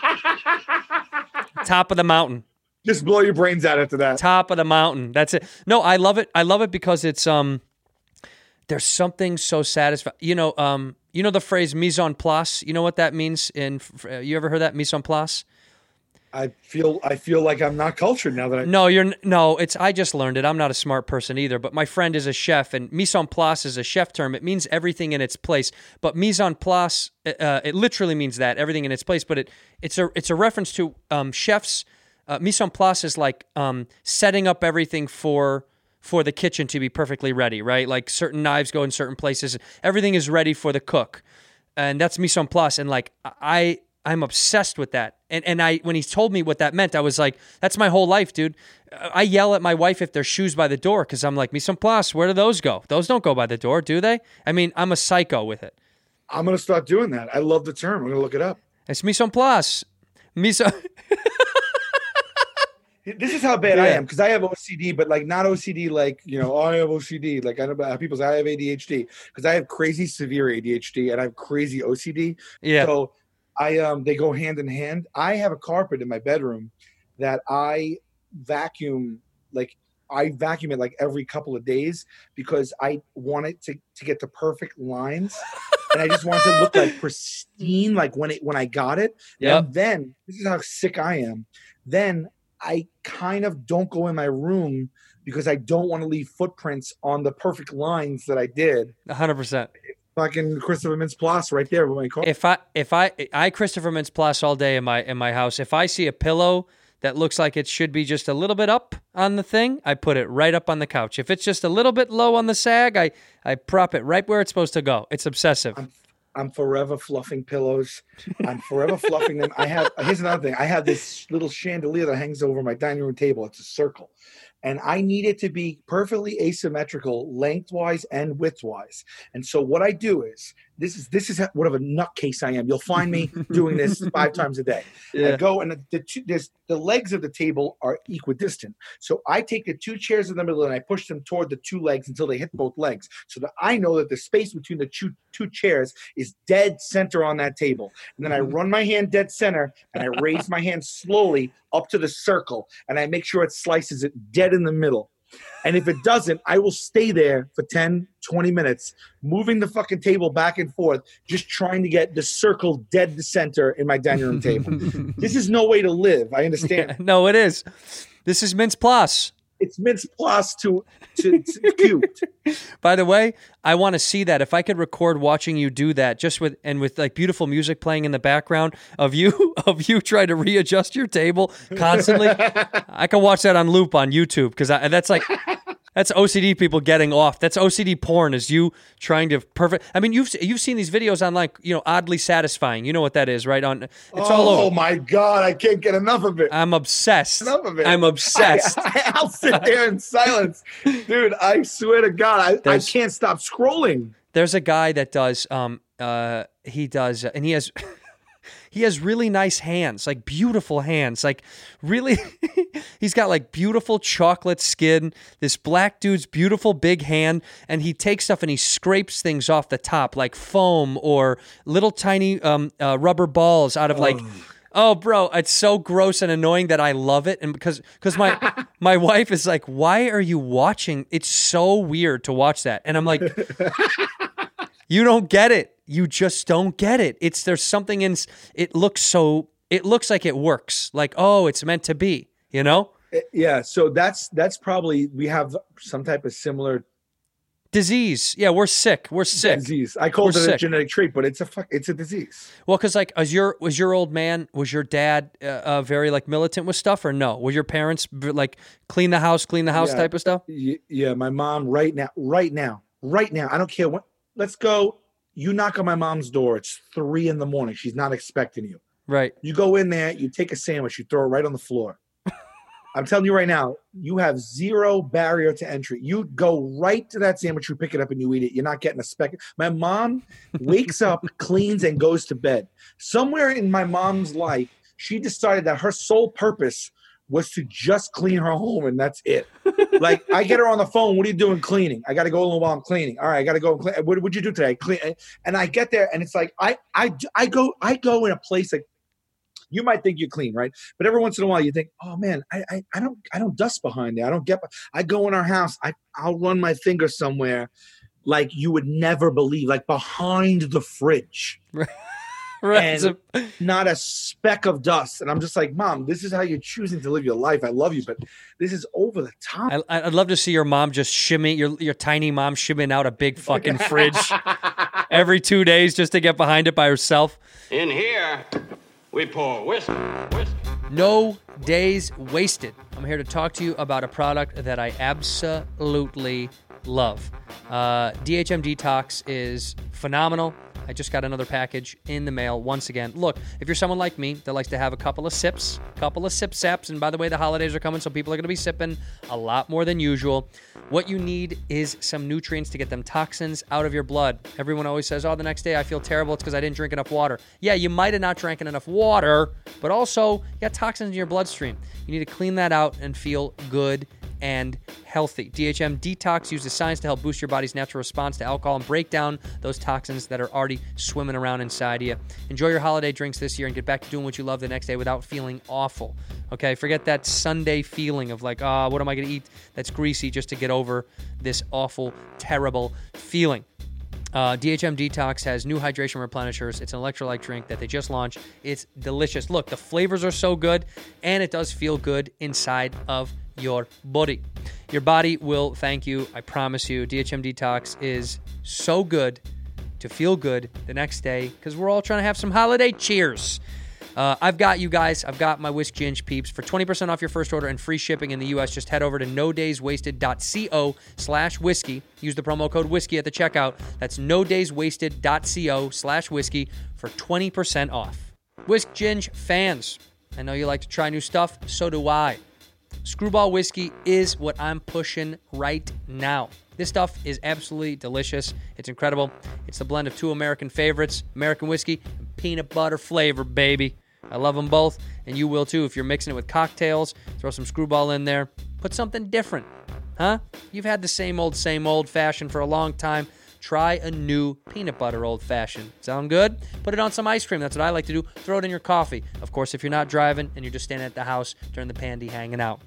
top of the mountain. Just blow your brains out after that. Top of the mountain. That's it. No, I love it. I love it because it's um. There's something so satisfying. You know, um, you know the phrase mise en place. You know what that means? In you ever heard that mise en place? I feel I feel like I'm not cultured now that I. No, you're no. It's I just learned it. I'm not a smart person either. But my friend is a chef, and mise en place is a chef term. It means everything in its place. But mise en place, uh, it literally means that everything in its place. But it it's a it's a reference to um, chefs. Uh, mise en place is like um, setting up everything for. for the kitchen to be perfectly ready, right? Like certain knives go in certain places. Everything is ready for the cook. And that's mise en place. And like, I, I'm obsessed with that. And and I when he told me what that meant, I was like, that's my whole life, dude. I yell at my wife if there's shoes by the door because I'm like, mise en place, where do those go? Those don't go by the door, do they? I mean, I'm a psycho with it. I'm going to start doing that. I love the term. I'm going to look it up. It's mise en place. Mise en... This is how bad I Yeah. am because I have O C D, but like not O C D like, you know, oh, I have O C D. Like I know about people say I have A D H D because I have crazy severe A D H D and I have crazy O C D. Yeah. So I um they go hand in hand. I have a carpet in my bedroom that I vacuum like I vacuum it like every couple of days because I want it to, to get the perfect lines. And I just want it to look like pristine, like when it when I got it. Yep. And then this is how sick I am. Then I kind of don't go in my room because I don't want to leave footprints on the perfect lines that I did. one hundred percent. fucking Christopher Mintz-Plasse right there with my car. If I if I I Christopher Mintz-Plasse all day in my in my house. If I see a pillow that looks like it should be just a little bit up on the thing, I put it right up on the couch. If it's just a little bit low on the sag, I I prop it right where it's supposed to go. It's obsessive. I'm, I'm forever fluffing pillows. I'm forever fluffing them. I have here's another thing. I have this little chandelier that hangs over my dining room table. It's a circle. And I need it to be perfectly asymmetrical, lengthwise and widthwise. And so what I do is, this is this is what of a nutcase I am. You'll find me doing this five times a day. Yeah. I go and the, the, two, this, the legs of the table are equidistant. So I take the two chairs in the middle and I push them toward the two legs until they hit both legs. So that I know that the space between the two, two chairs is dead center on that table. And then I run my hand dead center and I raise my hand slowly up to the circle and I make sure it slices it dead in the middle. And if it doesn't, I will stay there for ten, twenty minutes, moving the fucking table back and forth, just trying to get the circle dead to center in my dining room table. This is no way to live. I understand. Yeah, no, it is. This is Mintz-Plasse. It's Mintz-Plasse to, to, to cute. By the way, I want to see that. If I could record watching you do that, just with and with like beautiful music playing in the background of you of you trying to readjust your table constantly, I can watch that on loop on YouTube because that's like that's O C D people getting off. That's O C D porn. Is you trying to perfect? I mean, you've you've seen these videos on like you know oddly satisfying. You know what that is, right? On it's oh, all over. Oh my god, I can't get enough of it. I'm obsessed. Enough of it. I'm obsessed. I, I'll sit there in silence, dude. I swear to God, I, I There's- can't stop scrolling. There's a guy that does. Um. Uh. He does, and he has. He has really nice hands, like beautiful hands, like really, he's got like beautiful chocolate skin, this black dude's beautiful big hand, and he takes stuff and he scrapes things off the top, like foam or little tiny um, uh, rubber balls out of like, oh, bro, it's so gross and annoying that I love it. And because because my my wife is like, why are you watching? It's so weird to watch that. And I'm like, you don't get it. You just don't get it. It's there's something in it looks so it looks like it works. Like, oh, it's meant to be, you know? Yeah, so that's that's probably we have some type of similar disease. Yeah, we're sick. We're sick. Disease. I called We're it sick. a genetic trait, but it's a fuck it's a disease. Well, cuz like was your was your old man, was your dad uh, uh, very like militant with stuff or no? Were your parents like clean the house, clean the house Yeah. type of stuff? Y- Yeah, my mom right now, right now, right now. I don't care what. Let's go. You knock on my mom's door. It's three in the morning. She's not expecting you. Right. You go in there. You take a sandwich. You throw it right on the floor. I'm telling you right now, you have zero barrier to entry. You go right to that sandwich. You pick it up and you eat it. You're not getting a speck. My mom wakes up, cleans, and goes to bed. Somewhere in my mom's life, she decided that her sole purpose was to just clean her home, and that's it. Like, I get her on the phone. What are you doing cleaning? I got to go a little while I'm cleaning. All right, I got to go and clean. What would you do today? Clean. And I get there, and it's like I, I, I go, I go in a place like you might think you're clean, right? But every once in a while, you think, oh man, I, I, I don't, I don't dust behind there. I don't get. I go in our house. I, I'll run my finger somewhere, like you would never believe, like behind the fridge. Right. And So- not a speck of dust. And I'm just like, Mom, this is how you're choosing to live your life. I love you, but this is over the top. I, I'd love to see your mom just shimmy, your your tiny mom shimmying out a big fucking fridge every two days just to get behind it by herself. In here, we pour whiskey, whiskey. No days wasted. I'm here to talk to you about a product that I absolutely love. Uh, D H M Detox is phenomenal. I just got another package in the mail once again. Look, if you're someone like me that likes to have a couple of sips, couple of sip saps, and by the way, the holidays are coming, so people are going to be sipping a lot more than usual. What you need is some nutrients to get them toxins out of your blood. Everyone always says, oh, the next day I feel terrible. It's because I didn't drink enough water. Yeah, you might have not drank enough water, but also you got toxins in your bloodstream. You need to clean that out and feel good and healthy. D H M Detox uses science to help boost your body's natural response to alcohol and break down those toxins that are already swimming around inside you. Enjoy your holiday drinks this year and get back to doing what you love the next day without feeling awful. Okay, forget that Sunday feeling of like, ah, oh, what am I going to eat that's greasy just to get over this awful, terrible feeling. Uh, D H M Detox has new hydration replenishers. It's an electrolyte drink that they just launched. It's delicious. Look, the flavors are so good, and it does feel good inside of your body. Your body will thank you, I promise you. D H M Detox is so good to to feel good the next day because we're all trying to have some holiday cheers. Uh, I've got you guys. I've got my Whisk Ginge peeps. For twenty percent off your first order and free shipping in the U S, just head over to no days wasted dot co slash whiskey. Use the promo code whiskey at the checkout. That's no days wasted dot co slash whiskey for twenty percent off. Whisk Ginge fans, I know you like to try new stuff. So do I. Screwball Whiskey is what I'm pushing right now. This stuff is absolutely delicious. It's incredible. It's the blend of two American favorites, American whiskey and peanut butter flavor, baby. I love them both, and you will too. If you're mixing it with cocktails, throw some Screwball in there. Put something different, huh? You've had the same old, same old fashion for a long time. Try a new peanut butter old fashioned. Sound good? Put it on some ice cream. That's what I like to do. Throw it in your coffee. Of course, if you're not driving and you're just standing at the house during the pandy hanging out.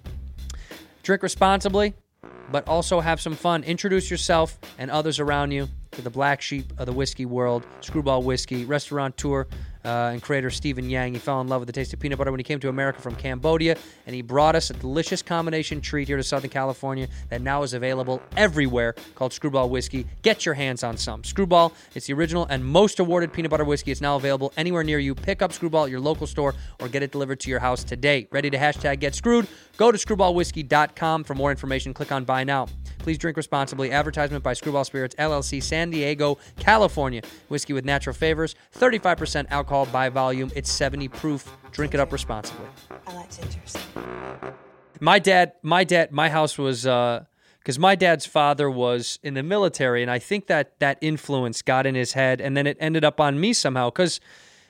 Drink responsibly, but also have some fun. Introduce yourself and others around you to the black sheep of the whiskey world, Screwball Whiskey, restaurateur uh, and creator Stephen Yang. He fell in love with the taste of peanut butter when he came to America from Cambodia, and he brought us a delicious combination treat here to Southern California that now is available everywhere called Screwball Whiskey. Get your hands on some. Screwball, it's the original and most awarded peanut butter whiskey. It's now available anywhere near you. Pick up Screwball at your local store or get it delivered to your house today. Ready to hashtag get screwed? Go to screwball whiskey dot com for more information. Click on Buy Now. Please drink responsibly. Advertisement by Screwball Spirits, L L C, San Diego, California. Whiskey with natural flavors, thirty-five percent alcohol by volume. It's seventy proof. Drink it up responsibly. I like gingers. My dad, my dad, my house was, because uh, my dad's father was in the military, and I think that that influence got in his head, and then it ended up on me somehow, because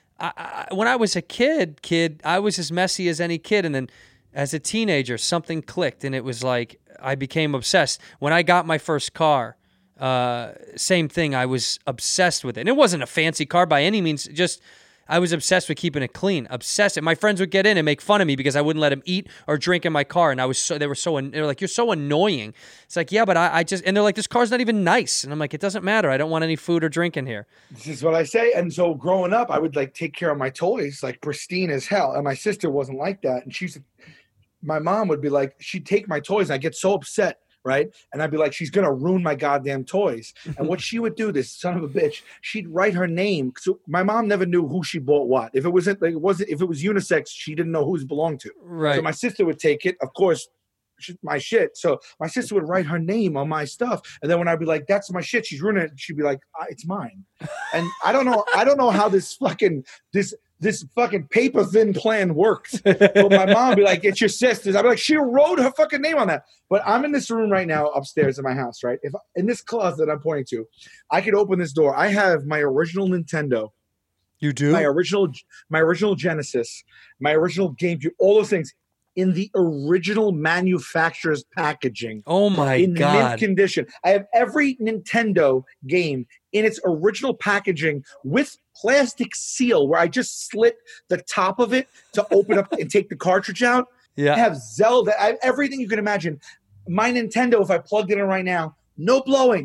I, I, when I was a kid, kid, I was as messy as any kid, and then as a teenager, something clicked, and it was like I became obsessed. When I got my first car, uh, same thing. I was obsessed with it. And it wasn't a fancy car by any means. Just I was obsessed with keeping it clean. Obsessed. And my friends would get in and make fun of me because I wouldn't let them eat or drink in my car. And I was so they were so they were like, "You're so annoying." It's like, yeah, but I, I just and they're like, "This car's not even nice." And I'm like, "It doesn't matter. I don't want any food or drink in here." This is what I say. And so growing up, I would like take care of my toys like pristine as hell. And my sister wasn't like that. And she used to, my mom would be like, she'd take my toys and I get so upset, right? And I'd be like, she's going to ruin my goddamn toys. And what she would do, this son of a bitch, she'd write her name. So my mom never knew who she bought what. If it wasn't like, it wasn't, if it was unisex, she didn't know whose it belonged to. Right. So my sister would take it, of course, my shit. So my sister would write her name on my stuff. And then when I'd be like, that's my shit, she's ruining it. She'd be like, ah, it's mine. And I don't know, I don't know how this fucking, this, this fucking paper thin plan works. But my mom would be like, it's your sister's. I'd be like, she wrote her fucking name on that. But I'm in this room right now upstairs in my house, right? If in this closet that I'm pointing to, I could open this door. I have my original Nintendo. You do? My original, my original Genesis, my original GameCube, all those things in the original manufacturer's packaging. Oh my in God. mint condition. I have every Nintendo game in its original packaging with plastic seal where I just slit the top of it to open up and take the cartridge out. Yeah. I have Zelda. I have everything you can imagine. My Nintendo, if I plugged it in right now, no blowing.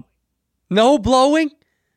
No blowing?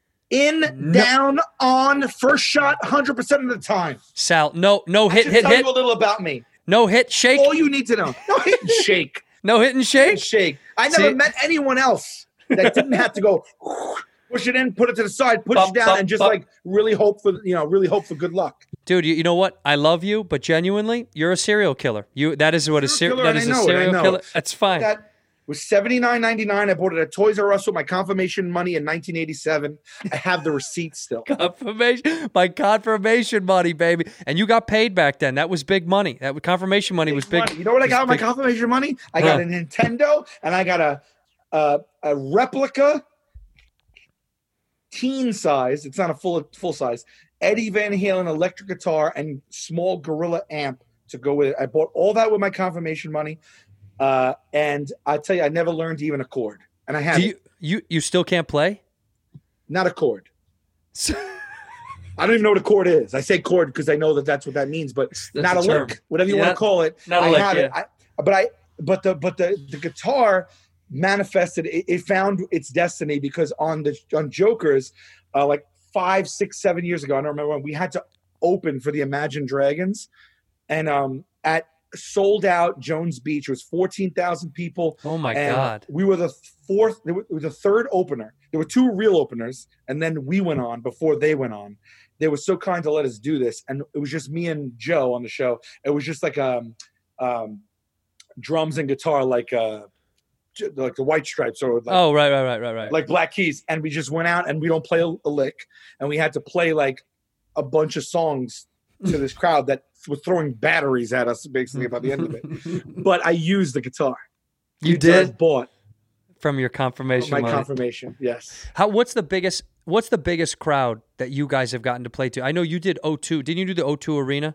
In, No. down, on, first shot, one hundred percent of the time. Sal, no, no I hit, should hit, tell hit. you a little about me. No hit, shake. All you need to know. No hit and shake. No hit and shake. Shake. I never See? met anyone else that didn't have to go push it in, put it to the side, push Bop, it down, bop, and just bop. like really hope for you know, really hope for good luck. Dude, you, you know what? I love you, but genuinely, you're a serial killer. You that is what a Serial ser- killer, that and is I a know it, I serial know killer. it. That's fine. That was seventy-nine ninety-nine. I bought it at Toys R Us with my confirmation money in nineteen eighty-seven. I have the receipt still. Confirmation, my confirmation money, baby. And you got paid back then. That was big money. That confirmation money was big. Money. You know what I was got with my big. confirmation money? I got Huh. a Nintendo and I got a a, a replica teen size. It's not a full full size. Eddie Van Halen electric guitar and small Gorilla amp to go with it. I bought all that with my confirmation money. Uh, and I tell you, I never learned even a chord, and I have Do you, you you still can't play? not a chord. I don't even know what a chord is. I say chord because I know that that's what that means, but That's not a a term. lick, whatever you Yeah, want to call it. not a I lick, have it. yeah. I, but I, but the but the the guitar manifested. It, it found its destiny because on the on Jokers, uh, like five, six, seven years ago, I don't remember when we had to open for the Imagine Dragons, and um at sold out Jones Beach. It was fourteen thousand people. Oh my and God. We were the fourth, it was the third opener. There were two real openers, and then we went on before they went on. They were so kind to let us do this, and it was just me and Joe on the show. It was just like um, um, drums and guitar, like uh, like the White Stripes, or like, Oh, right, right, right, right, right. like Black Keys. And we just went out, and we don't play a, a lick, and we had to play like a bunch of songs to this crowd that was throwing batteries at us basically by the end of it. But I used the guitar. You Guitar I did? bought From your confirmation my money. confirmation. Yes. How? What's the biggest? What's the biggest crowd that you guys have gotten to play to? I know you did O two. Didn't you do the O two Arena?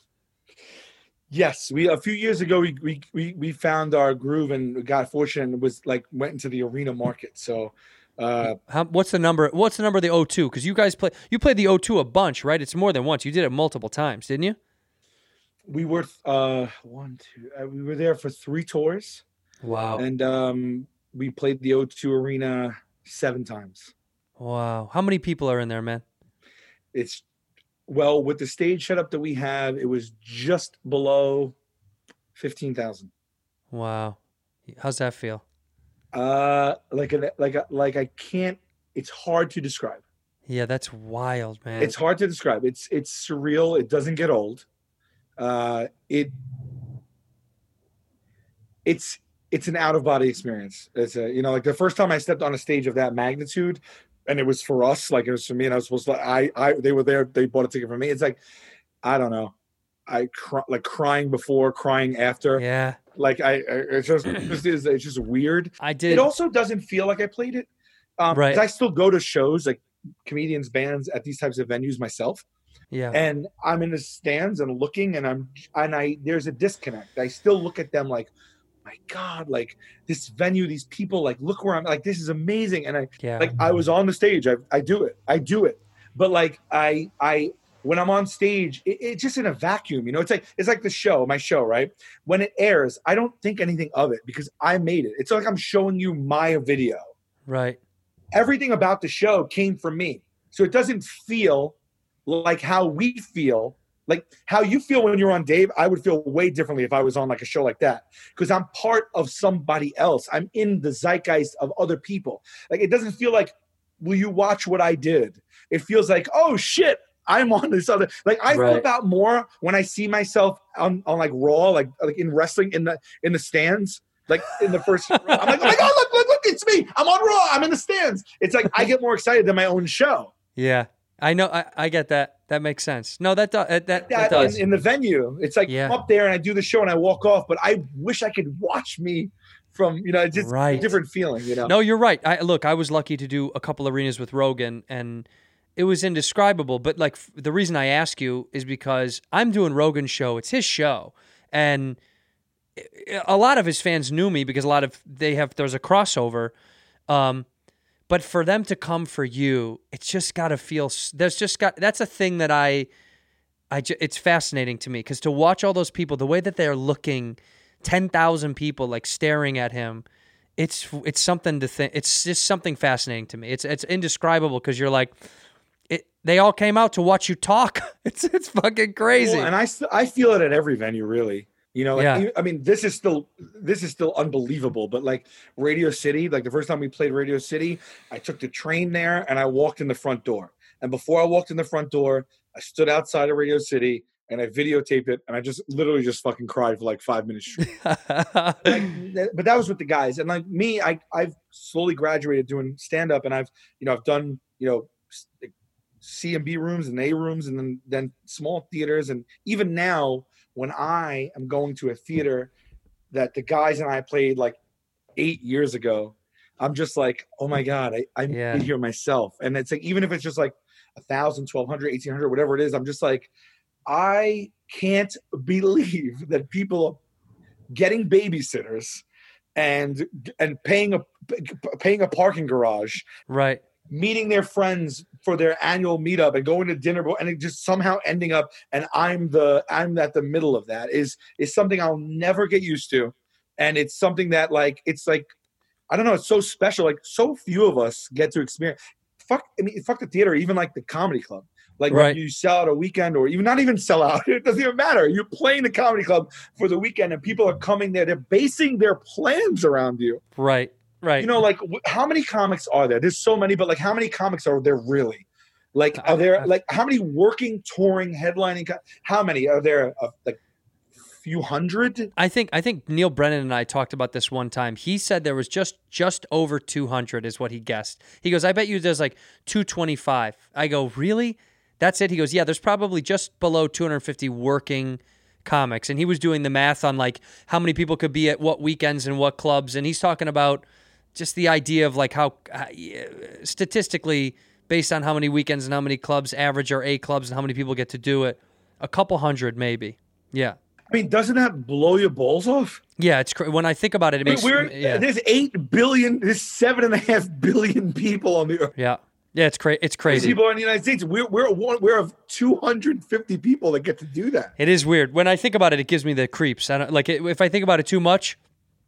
Yes, we a few years ago we we we, we found our groove and we got fortunate and was like went into the arena market. So uh, How, what's the number? What's the number of the O two? Because you guys play. You played the O two a bunch, right? It's more than once. You did it multiple times, didn't you? we were uh, one, two. Uh, we were there for three tours, Wow. and um, we played the O two Arena seven times. Wow. How many people are in there, man? It's well with the stage setup that we have, it was just below fifteen thousand. Wow. How's that feel? Uh, like a, like a, like I can't. It's hard to describe. Yeah, that's wild, man. It's hard to describe. It's it's surreal. It doesn't get old. Uh, it it's it's an out of body experience. It's a you know like the first time I stepped on a stage of that magnitude, and it was for us, like it was for me, and I was supposed to. I I they were there. They bought a ticket for me. It's like I don't know. I cry, like crying before, crying after. yeah. Like I, I it's just it's just, it's just weird. I did. It also doesn't feel like I played it. Um, 'cause Right. I still go to shows like comedians, bands at these types of venues myself, yeah. and I'm in the stands and looking, and I'm and I there's a disconnect. I still look at them like, my God, like this venue, these people, like look where I'm. Like this is amazing, and I yeah. like I was on the stage. I I do it. I do it. But like I I when I'm on stage, it, it's just in a vacuum. You know, it's like it's like the show, my show, right? When it airs, I don't think anything of it because I made it. It's like I'm showing you my video. right. Everything about the show came from me. So it doesn't feel like how we feel, like how you feel when you're on Dave. I would feel way differently if I was on like a show like that because I'm part of somebody else. I'm in the zeitgeist of other people. Like it doesn't feel like, will you watch what I did? It feels like, oh shit, I'm on this other. Like I Right. flip out more when I see myself on, on like Raw, like like in wrestling in the in the stands. Like in the first, I'm like, oh my God, look, look, look, it's me. I'm on Raw. I'm in the stands. It's like I get more excited than my own show. Yeah. I know. I, I get that. That makes sense. No, that does. That, that, That does. in, in the venue, it's like Yeah. I'm up there and I do the show and I walk off. But I wish I could watch me from, you know, it's just Right. a different feeling. You know, No, you're right. I look, I was lucky to do a couple arenas with Rogan, and it was indescribable. But like f- the reason I ask you is because I'm doing Rogan's show. It's his show, and i- a lot of his fans knew me because a lot of they have. There's a crossover, um, but for them to come for you, it's just got to feel. s- There's just got. That's a thing that I, I. ju- It's fascinating to me because to watch all those people, the way that they're looking, ten thousand people like staring at him. It's it's something to think. It's just something fascinating to me. It's it's indescribable because you're like, it. They all came out to watch you talk. It's it's fucking crazy. Well, and I st- I feel it at every venue, really. You know, like, Yeah. even- I mean, this is still this is still unbelievable. But like Radio City, like the first time we played Radio City, I took the train there and I walked in the front door. And before I walked in the front door, I stood outside of Radio City and I videotaped it, and I just literally just fucking cried for like five minutes straight. Like, th- but that was with the guys, and like me, I I've slowly graduated doing stand up, and I've you know I've done you know s- C and B rooms and A rooms, and then then small theaters, and even now when I am going to a theater that the guys and I played like eight years ago, I'm just like, oh my God, I I Yeah. made it here myself, and it's like even if it's just like a thousand, twelve hundred, eighteen hundred, whatever it is, I'm just like. I can't believe that people are getting babysitters and and paying a paying a parking garage, Right. meeting their friends for their annual meetup and going to dinner, and it just somehow ending up and I'm the I'm at the middle of that is is something I'll never get used to, and it's something that like it's like I don't know, it's so special. Like so few of us get to experience. Fuck, I mean, fuck the theater, even like the comedy club. Like Right. when you sell out a weekend, or even not even sell out, it doesn't even matter. You're playing the comedy club for the weekend, and people are coming there. They're basing their plans around you. Right. Right. You know, like wh- how many comics are there? There's so many, but like how many comics are there really? Like, are there like how many working, touring, headlining? co- How many are there? Uh, like few hundred? I think I think Neil Brennan and I talked about this one time. He said there was just just over two hundred is what he guessed. He goes, I bet you there's like two twenty-five. I go, really? That's it? He goes, yeah, there's probably just below two hundred fifty working comics. And he was doing the math on like how many people could be at what weekends and what clubs. And he's talking about just the idea of like how uh, statistically, based on how many weekends and how many clubs average are A clubs and how many people get to do it, a couple hundred maybe. Yeah. I mean, doesn't that blow your balls off? Yeah, it's cra- when I think about it, it makes We're, yeah. There's eight billion, there's seven and a half billion people on the earth. yeah. Yeah, it's crazy. It's There's crazy. people in the United States. We're we're one, we're of two hundred fifty people that get to do that. It is weird. When I think about it, it gives me the creeps. I don't, like it, if I think about it too much,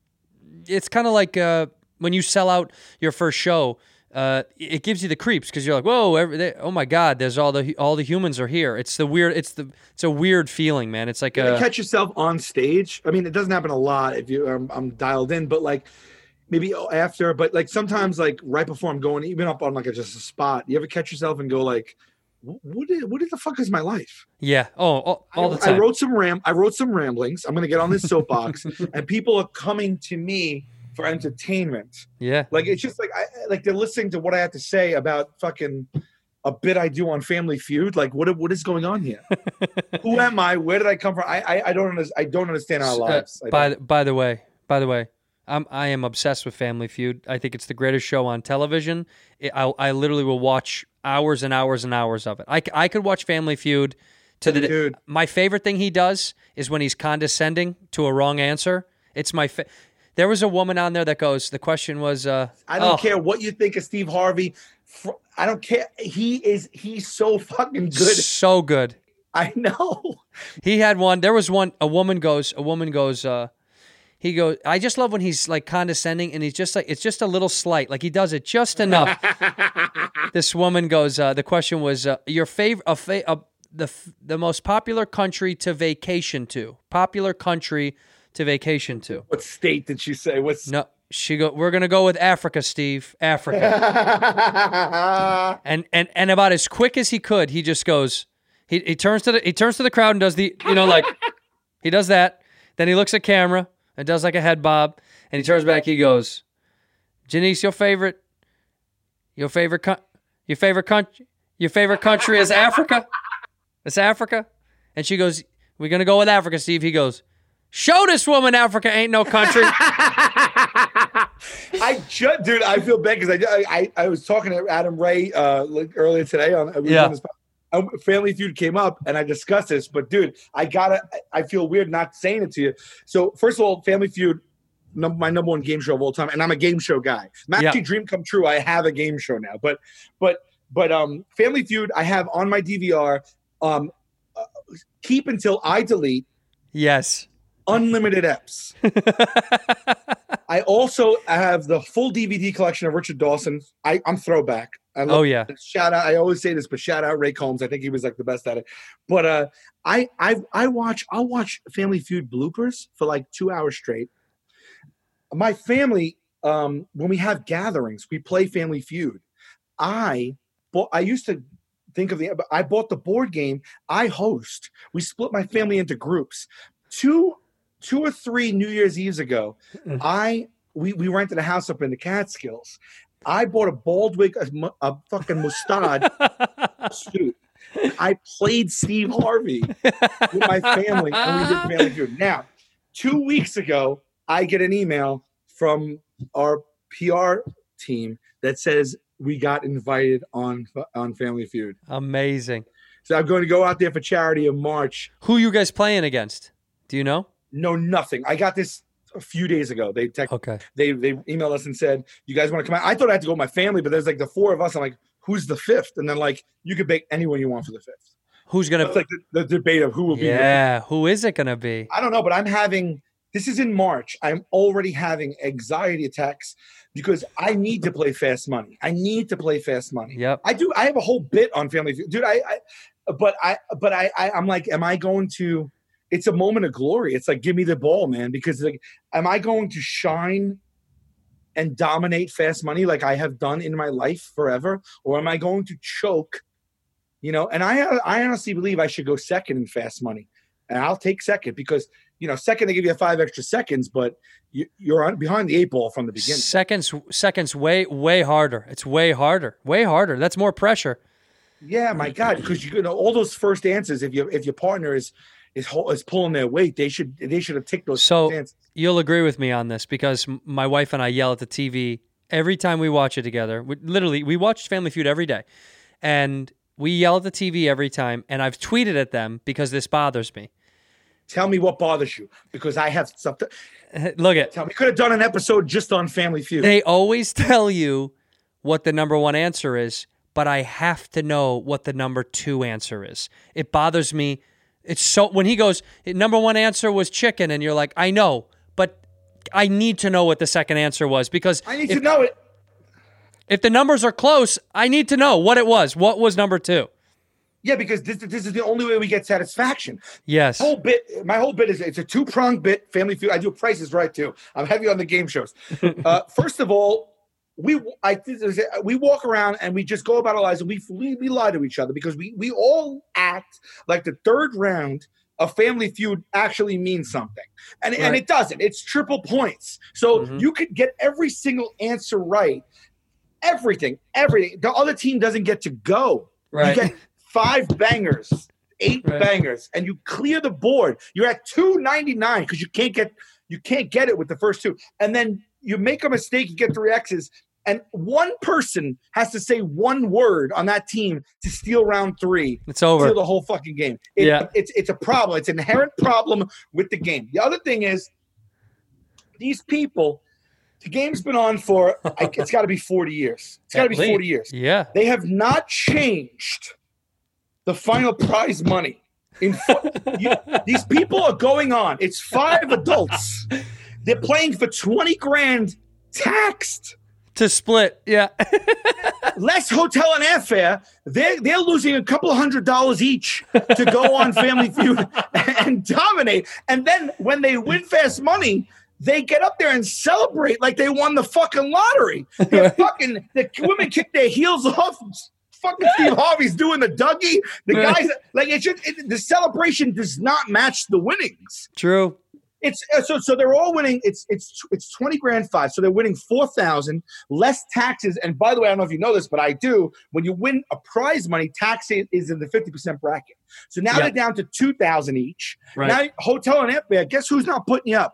it's kind of like uh, when you sell out your first show. Uh, it gives you the creeps because you're like, whoa, every, they, oh my god, there's all the all the humans are here. It's the weird. It's the it's a weird feeling, man. It's like You ever a catch yourself on stage? I mean, it doesn't happen a lot if you um, I'm dialed in, but like maybe after, but like sometimes like right before I'm going, even up on like a, just a spot, you ever catch yourself and go like, what is, what the fuck is my life? yeah. Oh, all, all the I, time. I wrote some ram. I wrote some ramblings. I'm gonna get on this soapbox, and people are coming to me for entertainment. yeah. Like it's just like I like they're listening to what I have to say about fucking a bit I do on Family Feud. Like what what is going on here? Who am I? Where did I come from? I I, I don't under, I don't understand our Uh, lives. I by don't. the- by the way, by the way, I'm I am obsessed with Family Feud. I think it's the greatest show on television. It, I I literally will watch hours and hours and hours of it. I, c- I could watch Family Feud to the Dude. My favorite thing he does is when he's condescending to a wrong answer. It's my fa- There was a woman on there that goes. The question was, uh, I don't oh, care what you think of Steve Harvey. Fr- I don't care. He is he's so fucking good. so good. I know. He had one. There was one. A woman goes. A woman goes. Uh, he goes. I just love when he's like condescending, and he's just like it's just a little slight. Like he does it just enough. This woman goes. Uh, the question was uh, your favorite. A fa- a, the f- the most popular country to vacation to. Popular country to vacation to. What state did she say? What's No, she go. We're gonna go with Africa, Steve. Africa. and and and about as quick as he could, he just goes. He he turns to the he turns to the crowd and does the you know like he does that. Then he looks at camera and does like a head bob, and he turns back. He goes, Janice, your favorite, your favorite, co- your favorite country, your favorite country is Africa. It's Africa, and she goes, we're gonna go with Africa, Steve. He goes, show this woman Africa ain't no country. I just, dude, I feel bad because I, I I was talking to Adam Ray uh like earlier today on, we were Yeah. on this, um, Family Feud came up and I discussed this, but dude, I gotta, I feel weird not saying it to you. So first of all, Family Feud, num- my number one game show of all time, and I'm a game show guy. My Yeah. actually dream come true. I have a game show now, but but but um, Family Feud, I have on my D V R. Um, uh, keep until I delete. Yes. Unlimited eps. I also have the full D V D collection of Richard Dawson. I, I'm throwback. I love, Oh yeah. Shout out. I always say this, but shout out Ray Combs. I think he was like the best at it. But uh, I I I watch. I'll watch Family Feud bloopers for like two hours straight. My family, um, when we have gatherings, we play Family Feud. I bought. I used to think of the. I bought the board game. I host. We split my family into groups. Two. Two or three New Year's Eves ago, I we, we rented a house up in the Catskills. I bought a Baldwin, a, mu- a fucking mustard suit. I played Steve Harvey with my family, and we did Family Feud. Now, two weeks ago, I get an email from our P R team that says we got invited on on Family Feud. Amazing. So I'm going to go out there for charity in March. Who you guys playing against? Do you know? Know nothing. I got this a few days ago. They text, Okay. they they emailed us and said, "You guys want to come out?" I thought I had to go with my family, but there's like the four of us. I'm like, "Who's the fifth?" And then like, you could pick anyone you want for the fifth. Who's gonna? It's like the, the debate of who will be. The fifth. yeah. Who is it gonna be? I don't know, but I'm having This is in March. I'm already having anxiety attacks because I need to play Fast Money. I need to play Fast Money. Yep. I do. I have a whole bit on Family Feud, dude. I, I but I, but I, I, I'm like, am I going to? It's a moment of glory. It's like, give me the ball, man. Because like, am I going to shine and dominate Fast Money like I have done in my life forever, or am I going to choke? You know, and I, I honestly believe I should go second in Fast Money, and I'll take second because. You know, second they give you five extra seconds, but you, you're on behind the eight ball from the beginning. Seconds, seconds, way, way harder. It's way harder, way harder. That's more pressure. Yeah, my God, because you know all those first answers. If you if your partner is is is pulling their weight, they should they should have ticked those. So answers. You'll agree with me on this because my wife and I yell at the T V every time we watch it together. We, literally, we watch Family Feud every day, and we yell at the T V every time. And I've tweeted at them because this bothers me. Tell me what bothers you, because I have something. Look at. Tell me, we could have done an episode just on Family Feud. They always tell you what the number one answer is, but I have to know what the number two answer is. It bothers me. It's so when he goes, number one answer was chicken, and you're like, I know, but I need to know what the second answer was because I need if, to know it. If the numbers are close, I need to know what it was. What was number two? Yeah, because this this is the only way we get satisfaction. Yes. My whole bit, my whole bit is it's a two pronged bit. Family Feud. I do Prices Right too. I'm heavy on the game shows. uh, first of all, we I we walk around and we just go about our lives and we we, we lie to each other because we we all act like the third round of Family Feud actually means something, and right. and it doesn't. It's triple points, so mm-hmm. you could get every single answer right. Everything, everything. The other team doesn't get to go. Right. You get five bangers, eight right. bangers, and you clear the board. You're at two ninety-nine because you can't get you can't get it with the first two. And then you make a mistake, you get three X's, and one person has to say one word on that team to steal round three. It's over. Steal the whole fucking game. It, yeah. It's it's a problem. It's an inherent problem with the game. The other thing is these people, the game's been on for it's got to be forty years. It's got to be forty years. Yeah. They have not changed the final prize money. In you, these people are going on. It's five adults. They're playing for twenty grand taxed to split. Yeah, less hotel and airfare. They're they're losing a couple of hundred dollars each to go on Family Feud and dominate. And then when they win Fast Money, they get up there and celebrate like they won the fucking lottery. They're fucking the women kick their heels off. Fucking Steve Harvey's doing the Dougie. The guys, like, it's just, it, the celebration does not match the winnings. True. It's so so they're all winning. It's it's it's twenty grand five. So they're winning four thousand less taxes. And by the way, I don't know if you know this, but I do. When you win a prize money, tax is in the fifty percent bracket. So now yep. they're down to two thousand each. Right. Now hotel and airfare. Guess who's not putting you up?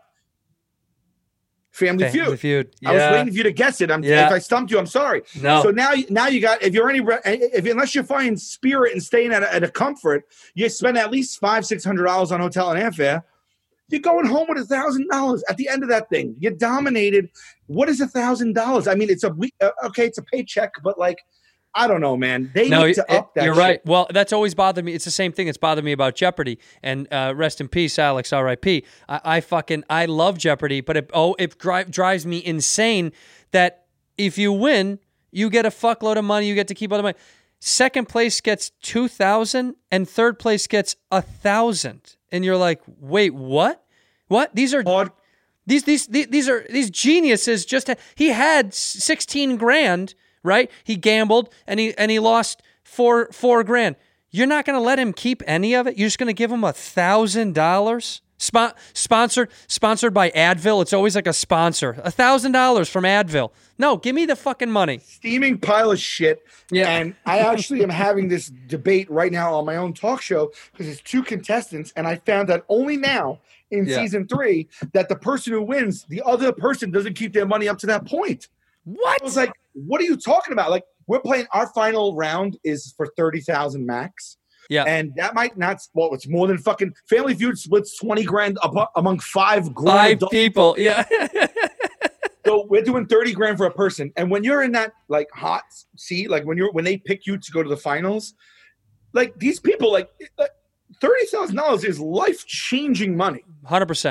Family Feud. Feud. Yeah. I was waiting for you to guess it. I'm, yeah. If I stumped you, I'm sorry. No. So now, now you got. If you're any, if unless you're finding spirit and staying at a, at a comfort, you spend at least five, six hundred dollars on hotel and airfare. You're going home with a thousand dollars at the end of that thing. You dominated. What is a thousand dollars? I mean, it's a week. Uh, okay, it's a paycheck, but like. I don't know, man. They no, need to it, up that You're shit. right. Well, that's always bothered me. It's the same thing. It's bothered me about Jeopardy. And uh, rest in peace, Alex, R I P. I, I fucking, I love Jeopardy, but it, oh, it dri- drives me insane that if you win, you get a fuckload of money. You get to keep all the money. Second place gets two thousand dollars and third place gets one thousand dollars. And you're like, wait, what? What? These are... Hard. These, these, these, these are, these geniuses just, ha- he had sixteen grand, right? He gambled and he and he lost four four grand. You're not going to let him keep any of it. You're just going to give him a thousand dollars. Sponsored sponsored by Advil. It's always like a sponsor. A thousand dollars from Advil. No, give me the fucking money. Steaming pile of shit. Yeah. And I actually am having this debate right now on my own talk show because it's two contestants, and I found that only now in yeah. season three that the person who wins, the other person doesn't keep their money up to that point. What? I was like, what are you talking about? Like, we're playing, our final round is for thirty thousand max. Yeah. And that might not, well, it's more than fucking Family Feud splits twenty grand ab- among five grown Five adult people. Yeah. So we're doing thirty grand for a person. And when you're in that like hot seat, like when you're, when they pick you to go to the finals, like these people, like thirty thousand dollars is life changing money. one hundred percent.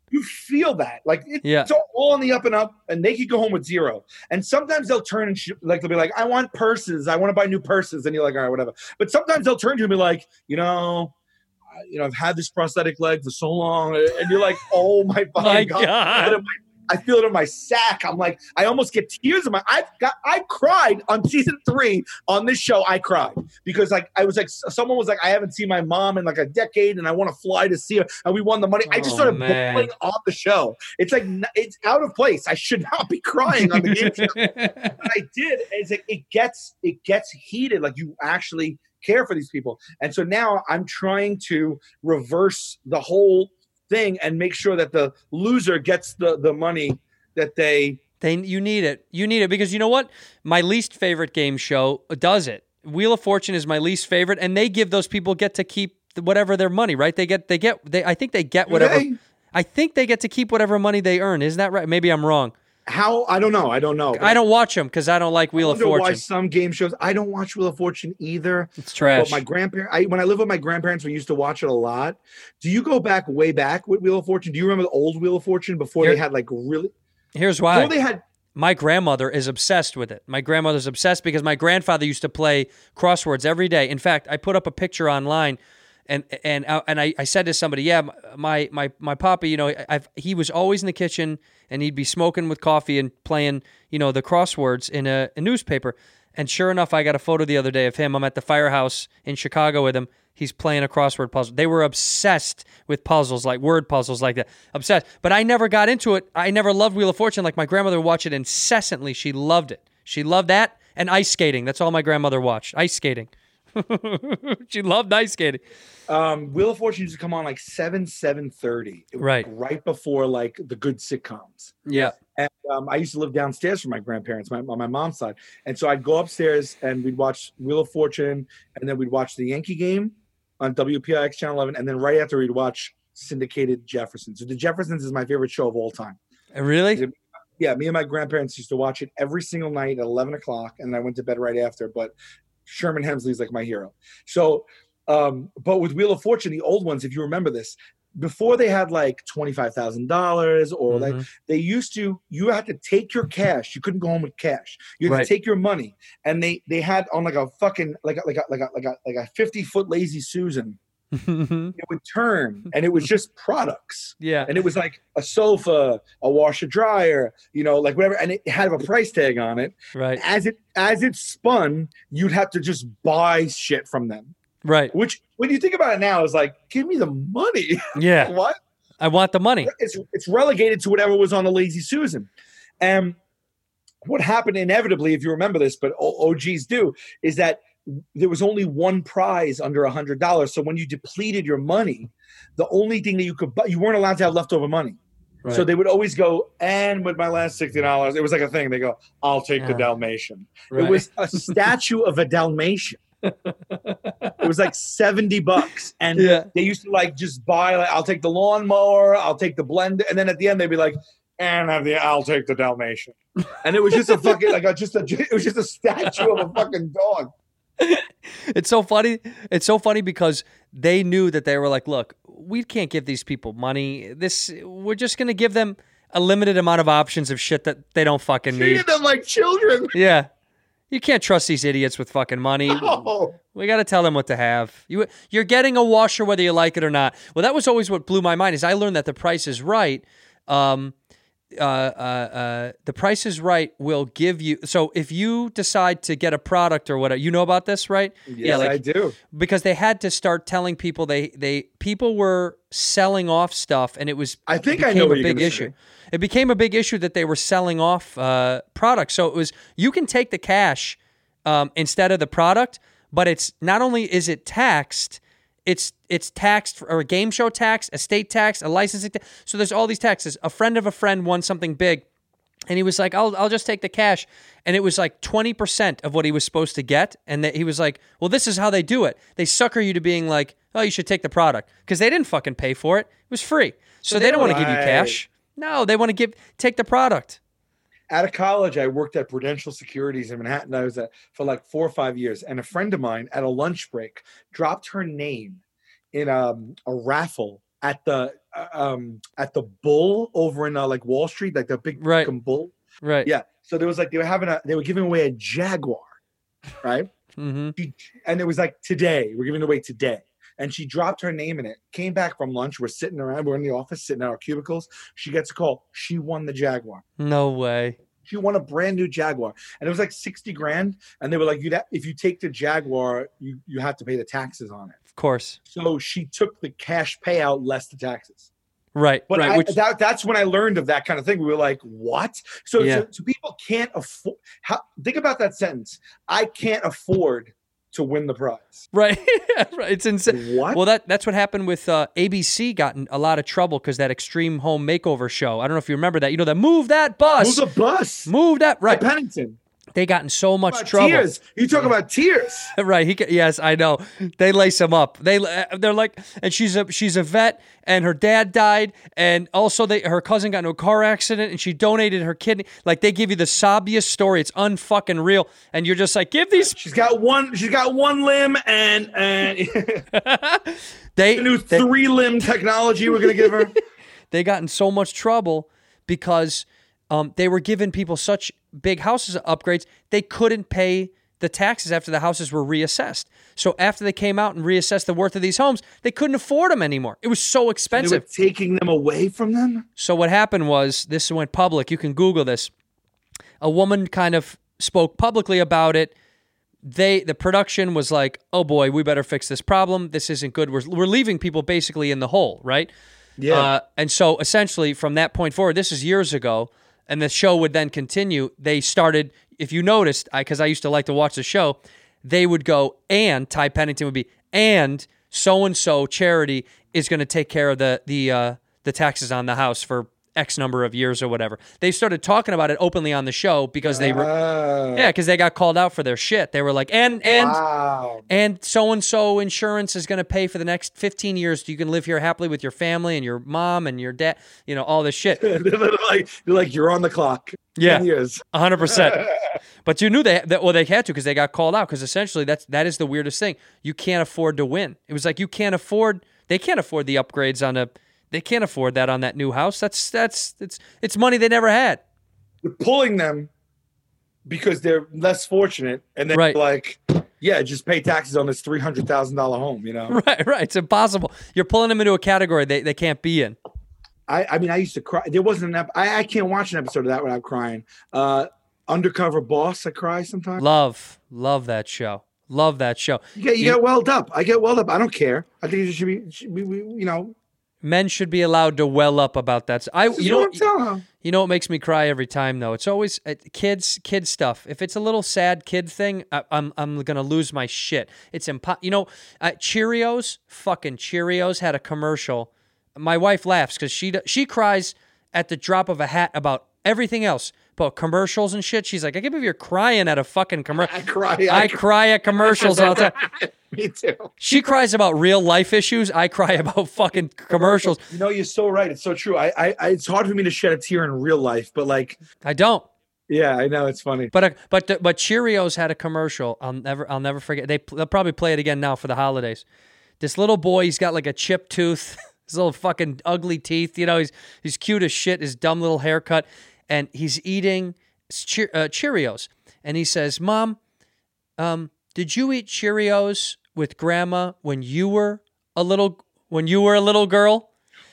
You feel that. Like, it, Yeah. it's all, all on the up and up, and they could go home with zero. And sometimes they'll turn and, sh- like, they'll be like, I want purses. I want to buy new purses. And you're like, all right, whatever. But sometimes they'll turn to you and be like, you know, I- you know, I've had this prosthetic leg for so long. And you're like, oh, my fucking My God. God. I feel it in my sack. I'm like, I almost get tears in my. I've got. I cried on season three on this show. I cried because like I was like, someone was like, I haven't seen my mom in like a decade, and I want to fly to see her. And we won the money. I just Oh, started man. bawling on the show. It's like n- it's out of place. I should not be crying on the game show. But I did. Is it, it gets it gets heated. Like you actually care for these people, and so now I'm trying to reverse the whole thing and make sure that the loser gets the the money that they They, you need it. You need it because you know what? My least favorite game show does it. Wheel of Fortune is my least favorite, and they give those people get to keep whatever their money, right? They get, they get, they. I think they get whatever. they? I think they get to keep whatever money they earn. Isn't that right? Maybe I'm wrong. how I don't know I don't know I don't watch them because I don't like Wheel I of wonder why Fortune. some game shows I don't watch Wheel of Fortune either. It's trash. But my grandparents, I, when I lived with my grandparents, we used to watch it a lot. Do you go back way back with Wheel of Fortune? Do you remember the old Wheel of Fortune before Here- they had like really Here's why. before they had My grandmother is obsessed with it. My grandmother's obsessed because my grandfather used to play crosswords every day. In fact, I put up a picture online, and and uh, and I, I said to somebody, yeah, my my my papa, you know, I've he was always in the kitchen, and he'd be smoking with coffee and playing, you know, the crosswords in a, a newspaper. And sure enough, I got a photo the other day of him. I'm at the firehouse in Chicago with him. He's playing a crossword puzzle. They were obsessed with puzzles, like word puzzles like that. Obsessed. But I never got into it. I never loved Wheel of Fortune. Like my grandmother would watch it incessantly. She loved it. She loved that and ice skating. That's all my grandmother watched. Ice skating. She loved ice skating. um, Wheel of Fortune used to come on like seven seven thirty, Right. right before like the good sitcoms. Yeah. And um, I used to live downstairs from my grandparents, my, on my mom's side. And so I'd go upstairs and we'd watch Wheel of Fortune, and then we'd watch the Yankee game on W P I X Channel eleven. And then right after, we'd watch syndicated Jeffersons. So the Jeffersons is my favorite show of all time. Really? Yeah, me and my grandparents used to watch it every single night at eleven o'clock, and I went to bed right after. But Sherman Hemsley's like my hero. So, um, but with Wheel of Fortune, the old ones, if you remember this, before they had like twenty-five thousand dollars or like they used to, you had to take your cash. You couldn't go home with cash. You had Right. to take your money, and they they had on like a fucking like a, like a like a like a like a fifty foot Lazy Susan. It would turn, and it was just products. Yeah. And it was like a sofa, a washer dryer, you know, like whatever, and it had a price tag on it. Right. As it as it spun, you'd have to just buy shit from them. Right. Which, when you think about it now, is like, give me the money. Yeah. What? I want the money. It's it's relegated to whatever was on the Lazy Susan. And what happened inevitably, if you remember this, but O Gs do, is that there was only one prize under a hundred dollars. So when you depleted your money, the only thing that you could buy, you weren't allowed to have leftover money. Right. So they would always go, and with my last sixty dollars, it was like a thing. They go, I'll take the Yeah. Dalmatian. Right. It was a statue of a Dalmatian. It was like seventy bucks. And Yeah. they used to like just buy, like, I'll take the lawnmower, I'll take the blender. And then at the end, they'd be like, and have the, I'll take the Dalmatian. And it was just a fucking, like, a, just a, it was just a statue of a fucking dog. It's so funny. It's so funny because they knew that they were like, look, we can't give these people money. This we're just going to give them a limited amount of options of shit that they don't fucking need. Treated them like children. Yeah. You can't trust these idiots with fucking money. Oh. We got to tell them what to have. You you're getting a washer whether you like it or not. Well, that was always what blew my mind is I learned that the Price is Right. Um Uh, uh, uh, the Price is Right will give you. So if you decide to get a product or whatever, you know about this, right? Yes, I do. Because they had to start telling people they they people were selling off stuff, and it was I think it I became know a what you're big gonna issue. say. It became a big issue that they were selling off uh, products. So it was you can take the cash um, instead of the product, but it's not only is it taxed. It's it's taxed or a game show tax, a state tax, a licensing tax. So there's all these taxes. A friend of a friend won something big, and he was like, "I'll I'll just take the cash," and it was like twenty percent of what he was supposed to get. And that he was like, "Well, this is how they do it. They sucker you to being like, oh, you should take the product because they didn't fucking pay for it. It was free. So, they don't want to give you cash. No, they want to give take the product." Out of college, I worked at Prudential Securities in Manhattan. I was at for like four or five years. And a friend of mine at a lunch break dropped her name in um, a raffle at the uh, um at the Bull over in uh, like Wall Street, like the big Right. fucking Bull. Right. Yeah. So there was like they were having a they were giving away a Jaguar, right? Mm-hmm. She, and it was like today we're giving it away today. And she dropped her name in it. Came back from lunch. We're sitting around. We're in the office, sitting in our cubicles. She gets a call. She won the Jaguar. No way. She won a brand new Jaguar, and it was like sixty grand. And they were like, "You, if you take the Jaguar, you you have to pay the taxes on it." Of course. So she took the cash payout less the taxes. Right. But right. I, Which, that, that's when I learned of that kind of thing. We were like, "What?" So, Yeah. so, so people can't afford. How, think about that sentence. I can't afford to win the prize. right. right. It's insane. What? Well, that that's what happened with uh, A B C. Got in a lot of trouble because that Extreme Home Makeover show. I don't know if you remember that. You know that move that bus. Move the bus. Move that. Right. By Pennington. They got in so much About trouble. Tears. You talk about tears. Right. He. ca- Yes, I know. They lace him up. They. They're like, and she's a she's a vet, and her dad died, and also they her cousin got into a car accident, and she donated her kidney. Like they give you the sobbiest story. It's unfucking real, and you're just like, give these. She's got one. She's got one limb, and and They the new they, three limb technology we're gonna give her. they got in so much trouble because um, they were giving people such big houses upgrades they couldn't pay the taxes after the houses were reassessed. So after they came out and reassessed the worth of these homes, they couldn't afford them anymore. It was so They were expensive. taking them away from them. So what happened was, this went public. You can Google this. A woman kind of spoke publicly about it. They, the production was like, "Oh boy, we better fix this problem. This isn't good. We're we're leaving people basically in the hole, right?" Yeah. Uh, and so essentially, from that point forward, this is years ago, and the show would then continue. They started, if you noticed, because I, I used to like to watch the show, they would go, and Ty Pennington would be, and so and so charity is going to take care of the the uh, the taxes on the house for X number of years or whatever. They started talking about it openly on the show because they were, Uh, yeah, because they got called out for their shit. They were like, and and wow. and so and so insurance is going to pay for the next fifteen years. You can live here happily with your family and your mom and your dad. You know, all this shit. they're like, they're like, you're on the clock. Yeah. ten years. A hundred percent. But you knew they that well they had to because they got called out because essentially that's that is the weirdest thing. You can't afford to win. It was like you can't afford. They can't afford the upgrades on a. They can't afford that on that new house. That's that's it's it's money they never had. You're pulling them because they're less fortunate, and then Right. like, yeah, just pay taxes on this three hundred thousand dollar home. You know. Right, right. It's impossible. You're pulling them into a category they, they can't be in. I, I mean, I used to cry. There wasn't an ep- I, I can't watch an episode of that without crying. Uh, Undercover Boss, I cry sometimes. Love, love that show. Love that show. You get, you You- get welled up. I get welled up. I don't care. I think it should be, it should be we- you know. Men should be allowed to well up about that. I, This is you know, what I'm telling them. you know what makes me cry every time though. It's always uh, kids, kid stuff. If it's a little sad kid thing, I, I'm I'm gonna lose my shit. It's impo- You know, uh, Cheerios, fucking Cheerios had a commercial. My wife laughs because she d- she cries at the drop of a hat about everything else, but commercials and shit. She's like, I can't believe you're crying at a fucking commercial. I cry. I, I, cry at commercials all the time. Me too. She cries about real life issues. I cry about fucking commercials. You know, you're so right. It's so true. I, I, I it's hard for me to shed a tear in real life, but like, I don't. yeah, I know it's funny. But uh, but the- but Cheerios had a commercial. I'll never I'll never forget. They they'll probably play it again now for the holidays. This little boy, he's got like a chipped tooth, his little fucking ugly teeth. You know, he's he's cute as shit. His dumb little haircut, and he's eating Cheer, uh, Cheerios. And he says, "Mom, um, did you eat Cheerios with Grandma when you were a little when you were a little girl?"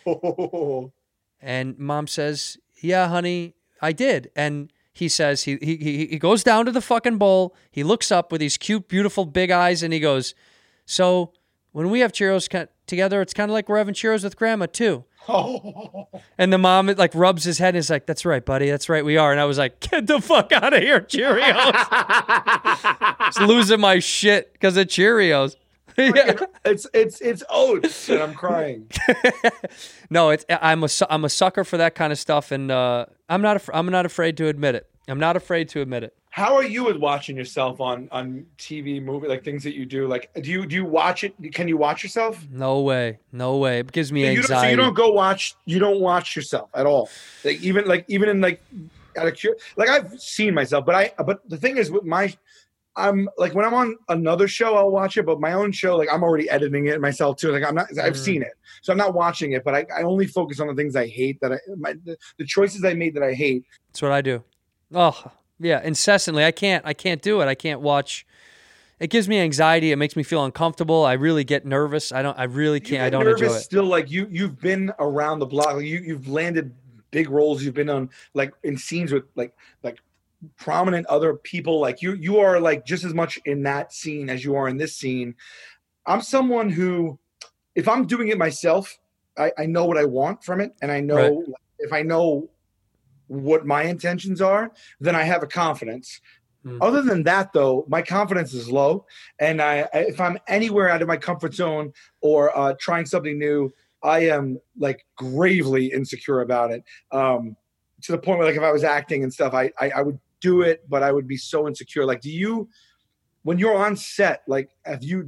And Mom says, "Yeah, honey, I did." And he says he he he he goes down to the fucking bowl. He looks up with these cute, beautiful big eyes, and he goes, "So when we have Cheerios ca- together, it's kind of like we're having Cheerios with Grandma too." And the mom like rubs his head and is like, "That's right, buddy. That's right, we are." And I was like, "Get the fuck out of here, Cheerios!" Just losing my shit because of Cheerios. Yeah. It's it's it's oats, and I'm crying. No, it's I'm a su- I'm a sucker for that kind of stuff, and uh, I'm not af- I'm not afraid to admit it. I'm not afraid to admit it. How are you with watching yourself on on T V, movie, like things that you do? Like, do you do you watch it? Can you watch yourself? No way, no way. It gives me So you, don't, so anxiety. you don't go watch. You don't watch yourself at all. Like even like even in like out of cur- like I've seen myself, but I but the thing is with my I'm like when I'm on another show, I'll watch it, but my own show, like I'm already editing it myself too. Like I'm not, I've Mm. seen it, so I'm not watching it. But I, I only focus on the things I hate. That I, my, the, the choices I made that I hate. That's what I do. Oh, yeah, incessantly. I can't. I can't do it. I can't watch. It gives me anxiety. It makes me feel uncomfortable. I really get nervous. I don't. I really You can't. I get don't nervous enjoy it. Still, like you, you've been around the block. Like, you, you've landed big roles. You've been on like in scenes with like like prominent other people. Like you, you are like just as much in that scene as you are in this scene. I'm someone who, if I'm doing it myself, I, I know what I want from it, and I know Right. if I know what my intentions are, then I have a confidence. Mm. Other than that, though, my confidence is low, and I, I if I'm anywhere out of my comfort zone or uh, trying something new, I am like gravely insecure about it. Um, to the point where, like, if I was acting and stuff, I, I I would do it, but I would be so insecure. Like, do you, when you're on set, like, have you,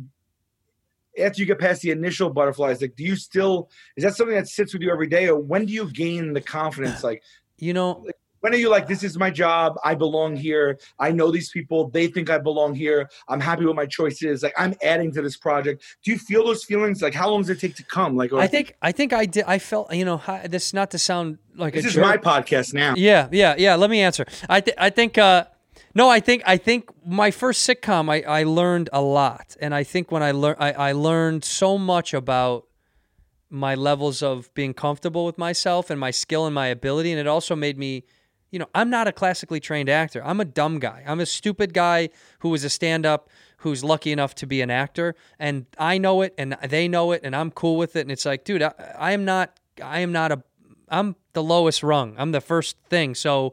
after you get past the initial butterflies, like, do you still, is that something that sits with you every day, or when do you gain the confidence? Like, You know, when are you like, this is my job, I belong here, I know these people, they think I belong here, I'm happy with my choices, like, I'm adding to this project. Do you feel those feelings? Like, how long does it take to come? Like, or, I think. I think I did. I felt. You know, hi- this not to sound like this a is jerk. my podcast now. Yeah, yeah, yeah. Let me answer. I th- I think. Uh, no, I think. I think my first sitcom, I, I learned a lot, and I think when I learned, I, I learned so much about my levels of being comfortable with myself and my skill and my ability, and it also made me. You know, I'm not a classically trained actor. I'm a dumb guy. I'm a stupid guy who is a stand-up, who's lucky enough to be an actor, and I know it, and they know it, and I'm cool with it. And it's like, dude, I, I am not. I am not a. I'm the lowest rung. I'm the first thing. So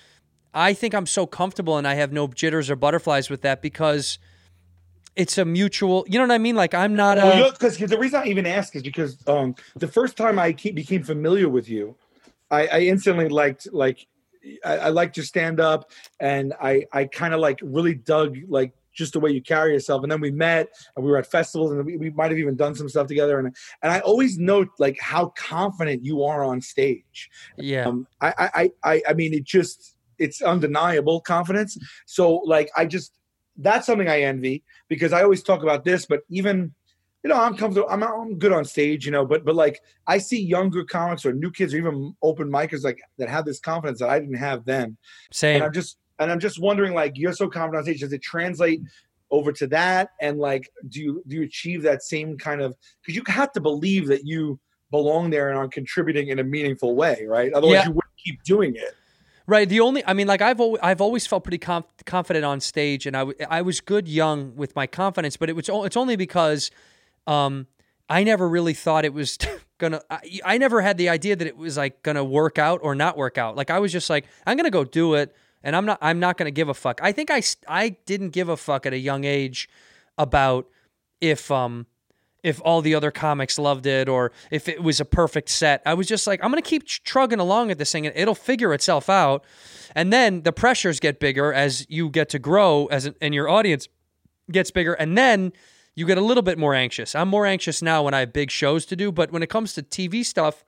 I think I'm so comfortable, and I have no jitters or butterflies with that because it's a mutual. You know what I mean? Like I'm not a. Because the reason I even ask is because um, the first time I ke- became familiar with you, I, I instantly liked like. I, I liked your stand up, and I, I kind of like really dug like just the way you carry yourself. And then we met, and we were at festivals, and we, we might have even done some stuff together. And and I always note like how confident you are on stage. Yeah. Um, I, I I I mean, it just it's undeniable confidence. So like I just that's something I envy because I always talk about this, but even. You know, I'm comfortable. I'm, I'm good on stage, you know, but but like I see younger comics or new kids or even open micers like that have this confidence that I didn't have then. Same. And I'm just and I'm just wondering, like, you're so confident on stage. Does it translate over to that? And like, do you do you achieve that same kind of? Because you have to believe that you belong there and are contributing in a meaningful way, right? Otherwise, Yeah. you wouldn't keep doing it. Right. The only, I mean, like I've always, I've always felt pretty conf- confident on stage, and I, w- I was good young with my confidence, but it was, o- it's only because, um, I never really thought it was gonna. I, I never had the idea that it was like gonna work out or not work out. Like I was just like, I'm gonna go do it, and I'm not, I'm not gonna give a fuck. I think I, st- I didn't give a fuck at a young age about if, um. if all the other comics loved it or if it was a perfect set. I was just like, I'm going to keep trugging along at this thing and it'll figure itself out. And then the pressures get bigger as you get to grow as an, and your audience gets bigger. And then you get a little bit more anxious. I'm more anxious now when I have big shows to do. But when it comes to T V stuff,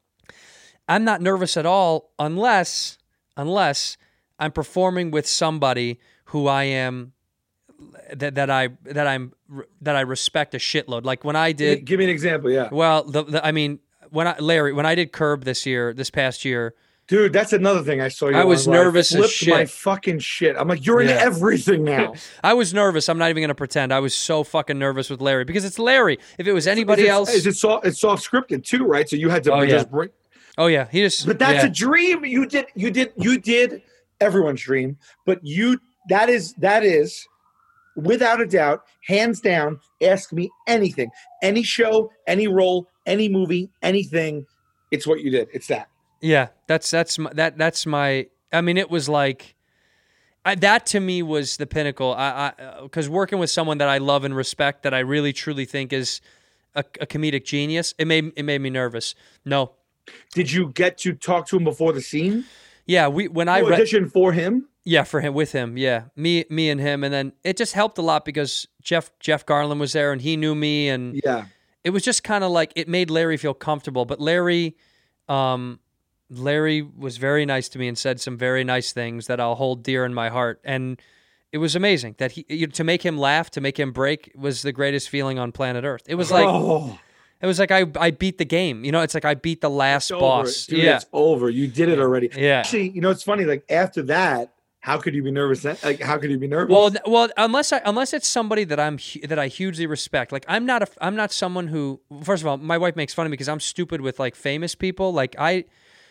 I'm not nervous at all unless, unless I'm performing with somebody who I am that that I that I'm that I respect a shitload. Like when I did, Give me an example, yeah. well, the, the I mean, when I Larry, when I did Curb this year, this past year, Dude, that's another thing I saw you I was on where nervous as flipped shit. my fucking shit. I'm like, you're in Yeah. everything now. I was nervous. I'm not even gonna pretend. I was so fucking nervous with Larry because it's Larry. If it was anybody Is it- else, is it soft, it's soft scripted too, right? So you had to Oh, just yeah. bring. oh yeah, he just. But that's yeah. a dream. You did, you did, you did everyone's dream. But you, that is, that is, without a doubt, hands down. Ask me anything, any show, any role, any movie, anything. It's what you did. It's that. Yeah, that's that's my, that that's my. I mean, it was like I, that to me was the pinnacle. I because working with someone that I love and respect, that I really truly think is a, a comedic genius, it made it made me nervous. No, Did you get to talk to him before the scene? yeah, we when I You read, audition for him. yeah, for him with him, yeah, me me and him, and then it just helped a lot because Jeff Jeff Garland was there and he knew me, and Yeah. it was just kind of like it made Larry feel comfortable. But Larry, um, Larry was very nice to me and said some very nice things that I'll hold dear in my heart. And it was amazing that he you, to make him laugh, to make him break was the greatest feeling on planet Earth. It was like Oh. it was like I I beat the game. You know, it's like I beat the last It's boss. Over. Dude, yeah, it's over. You did it already. Yeah. Actually, you know, it's funny. Like after that, how could you be nervous? Then? Like, how could you be nervous? Well, th- well, unless I unless it's somebody that I'm hu- that I hugely respect. Like I'm not a I'm not someone who. First of all, my wife makes fun of me because I'm stupid with like famous people. Like I.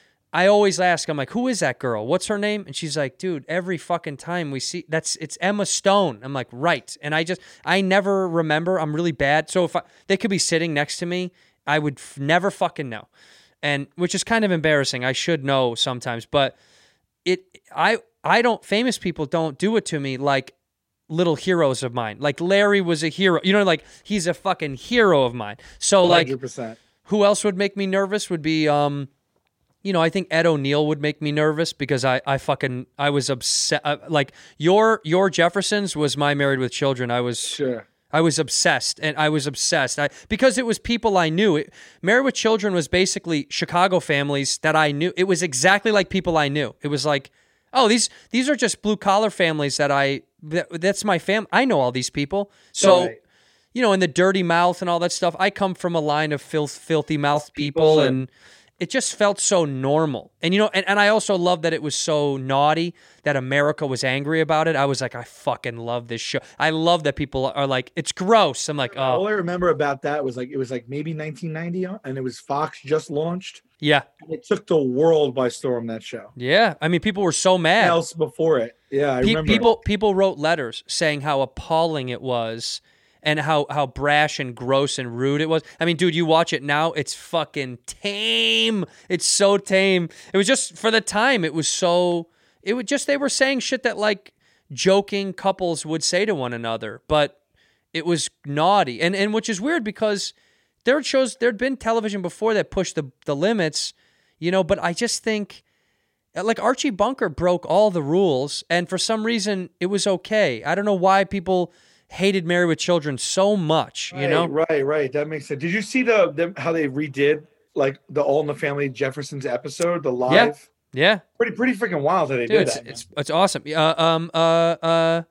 I always ask, I'm like, who is that girl? What's her name? And she's like, dude, every fucking time we see, that's, it's Emma Stone. I'm like, right. And I just, I never remember. I'm really bad. So if I, they could be sitting next to me, I would f- never fucking know. And which is kind of embarrassing. I should know sometimes, but it, I, I don't, famous people don't do it to me like little heroes of mine. Like Larry was a hero, you know, like he's a fucking hero of mine. So like, one hundred percent. Who else would make me nervous would be, um, you know, I think Ed O'Neill would make me nervous because I, I fucking, I was obsessed. Uh, like your, your Jeffersons was my Married with Children. I was, Sure. I was obsessed, and I was obsessed. I because it was people I knew. It, Married with Children was basically Chicago families that I knew. It was exactly like people I knew. It was like, oh, these these are just blue collar families that I. That, that's my fam. I know all these people. So. Right. You know, and the dirty mouth and all that stuff. I come from a line of filth, filthy mouth people, People, and it just felt so normal. And, you know, and, and I also love that it was so naughty that America was angry about it. I was like, I fucking love this show. I love that people are like, it's gross. I'm like, All oh, I remember about that was like it was like maybe nineteen ninety, and it was Fox just launched. yeah, It took the world by storm. That show. yeah. I mean, people were so mad. Else before it, yeah, I Pe- remember. people people wrote letters saying how appalling it was and how how brash and gross and rude it was. I mean, dude, you watch it now, it's fucking tame. It's so tame. It was just for the time, it was so it would just they were saying shit that like joking couples would say to one another, but it was naughty. And and which is weird because there are shows there'd been television before that pushed the the limits, you know, but I just think like Archie Bunker broke all the rules, and for some reason it was okay. I don't know why people hated Married with Children so much, you right, know? right, right. That makes sense. Did you see the, the how they redid like the All in the Family Jeffersons episode, the live? Yeah, yeah, Pretty, pretty freaking wild that they dude, did it's, that. it's it's awesome. Uh, um, uh, uh,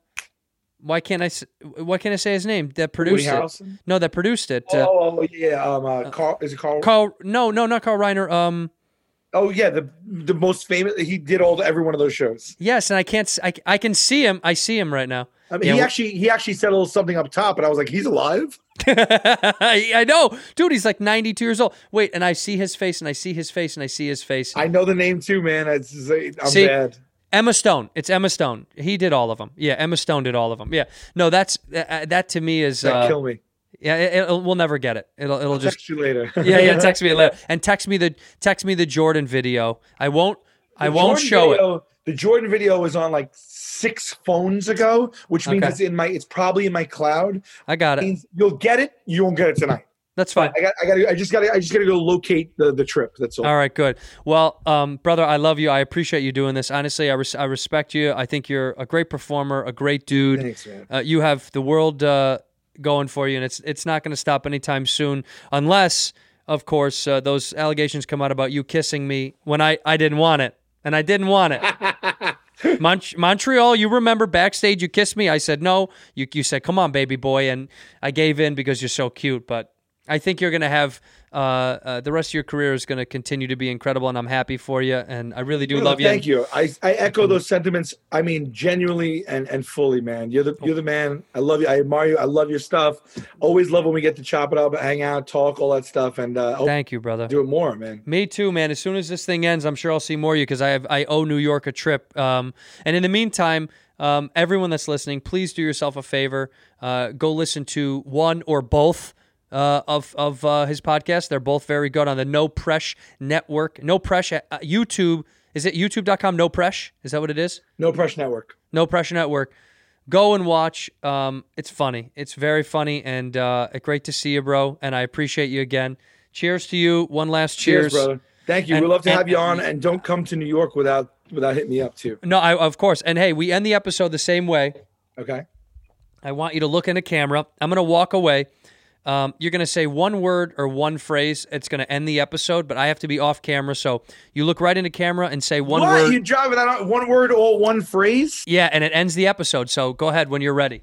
why can't I? s- Why can't I say his name? That produced Woody it. Harrelson? No, that produced it. Uh, Oh yeah, um, uh, Carl is it Carl? Carl. No, no, not Carl Reiner. Um, Oh yeah, the the most famous. He did all the, every one of those shows. yes, and I can't. s- I, I can see him. I see him right now. I mean, Yeah, he wh- actually he actually said a little something up top, and I was like, he's alive. I know, dude. He's like ninety-two years old. Wait, and I see his face, and I see his face, and I see his face. I know the name too, man. It's, I'm See? bad. Emma Stone. It's Emma Stone. He did all of them. Yeah, Emma Stone did all of them. Yeah. No, that's uh, that to me is. That Uh, kill me. yeah, it, it'll, we'll never get it. It'll it'll I'll just. text you later. Yeah, yeah. Text me later, and text me the text me the Jordan video. I won't. I The won't Jordan show it. video, The Jordan video was on like six phones ago, which means Okay. it's in my. It's probably in my cloud. I got It it. means you'll get it. You won't get it tonight. That's fine. I got. I got. I just got. I just got to go locate the the trip. That's all. All right, good. Well, um, brother, I love you. I appreciate you doing this. Honestly, I, res- I respect you. I think you're a great performer, a great dude. Thanks, man. Uh, you have the world uh, going for you, and it's it's not going to stop anytime soon, unless, of course, uh, those allegations come out about you kissing me when I, I didn't want it, and I didn't want it. Mont- Montreal, you remember backstage, you kissed me. I said no. You you said, "Come on, baby boy," and I gave in because you're so cute, but. I think you're going to have uh, uh, the rest of your career is going to continue to be incredible, and I'm happy for you. And I really do Well, love you. Thank you. I, I echo those sentiments. I mean, genuinely and, and fully, man. You're the you're the man. I love you. I admire you. I love your stuff. Always love when we get to chop it up, hang out, talk, all that stuff, and uh, hope Thank you, brother. do it more, man. Me too, man. As soon as this thing ends, I'm sure I'll see more of you because I have I owe New York a trip. Um, and in the meantime, um, everyone that's listening, please do yourself a favor. Uh, go listen to one or both. Uh, of of uh, his podcast. They're both very good on the No Presh Network. No Presh uh, YouTube. Is it youtube dot com? No Presh? Is that what it is? No Pressure Network. No Pressure Network. Go and watch. Um, it's funny. It's very funny, and uh, great to see you, bro. And I appreciate you again. Cheers to you. One last cheers. Cheers, brother. Thank you. And- We'd love to and- have you on, and don't come to New York without without hitting me up too. No, I, of course. And hey, we end the episode the same way. Okay. I want you to look in the camera. I'm going to walk away. Um, you're going to say one word or one phrase. It's going to end the episode, but I have to be off camera. So you look right into camera and say one what? word. You drive without one word or one phrase? Yeah, and it ends the episode. So go ahead when you're ready.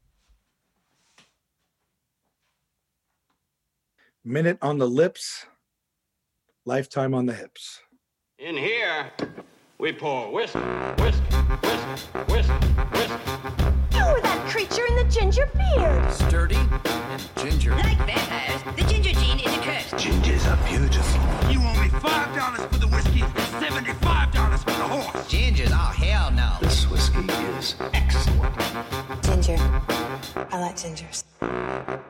Minute on the lips, lifetime on the hips. In here, we pour whisk, whisk, whisk, whisk, whisk. You were that creature in the ginger beard. Sturdy and ginger. Like vampires, the ginger gene is a curse. Gingers are beautiful. You owe me five dollars for the whiskey and seventy-five dollars for the horse. Gingers, oh hell no. This whiskey is excellent. Ginger. I like gingers.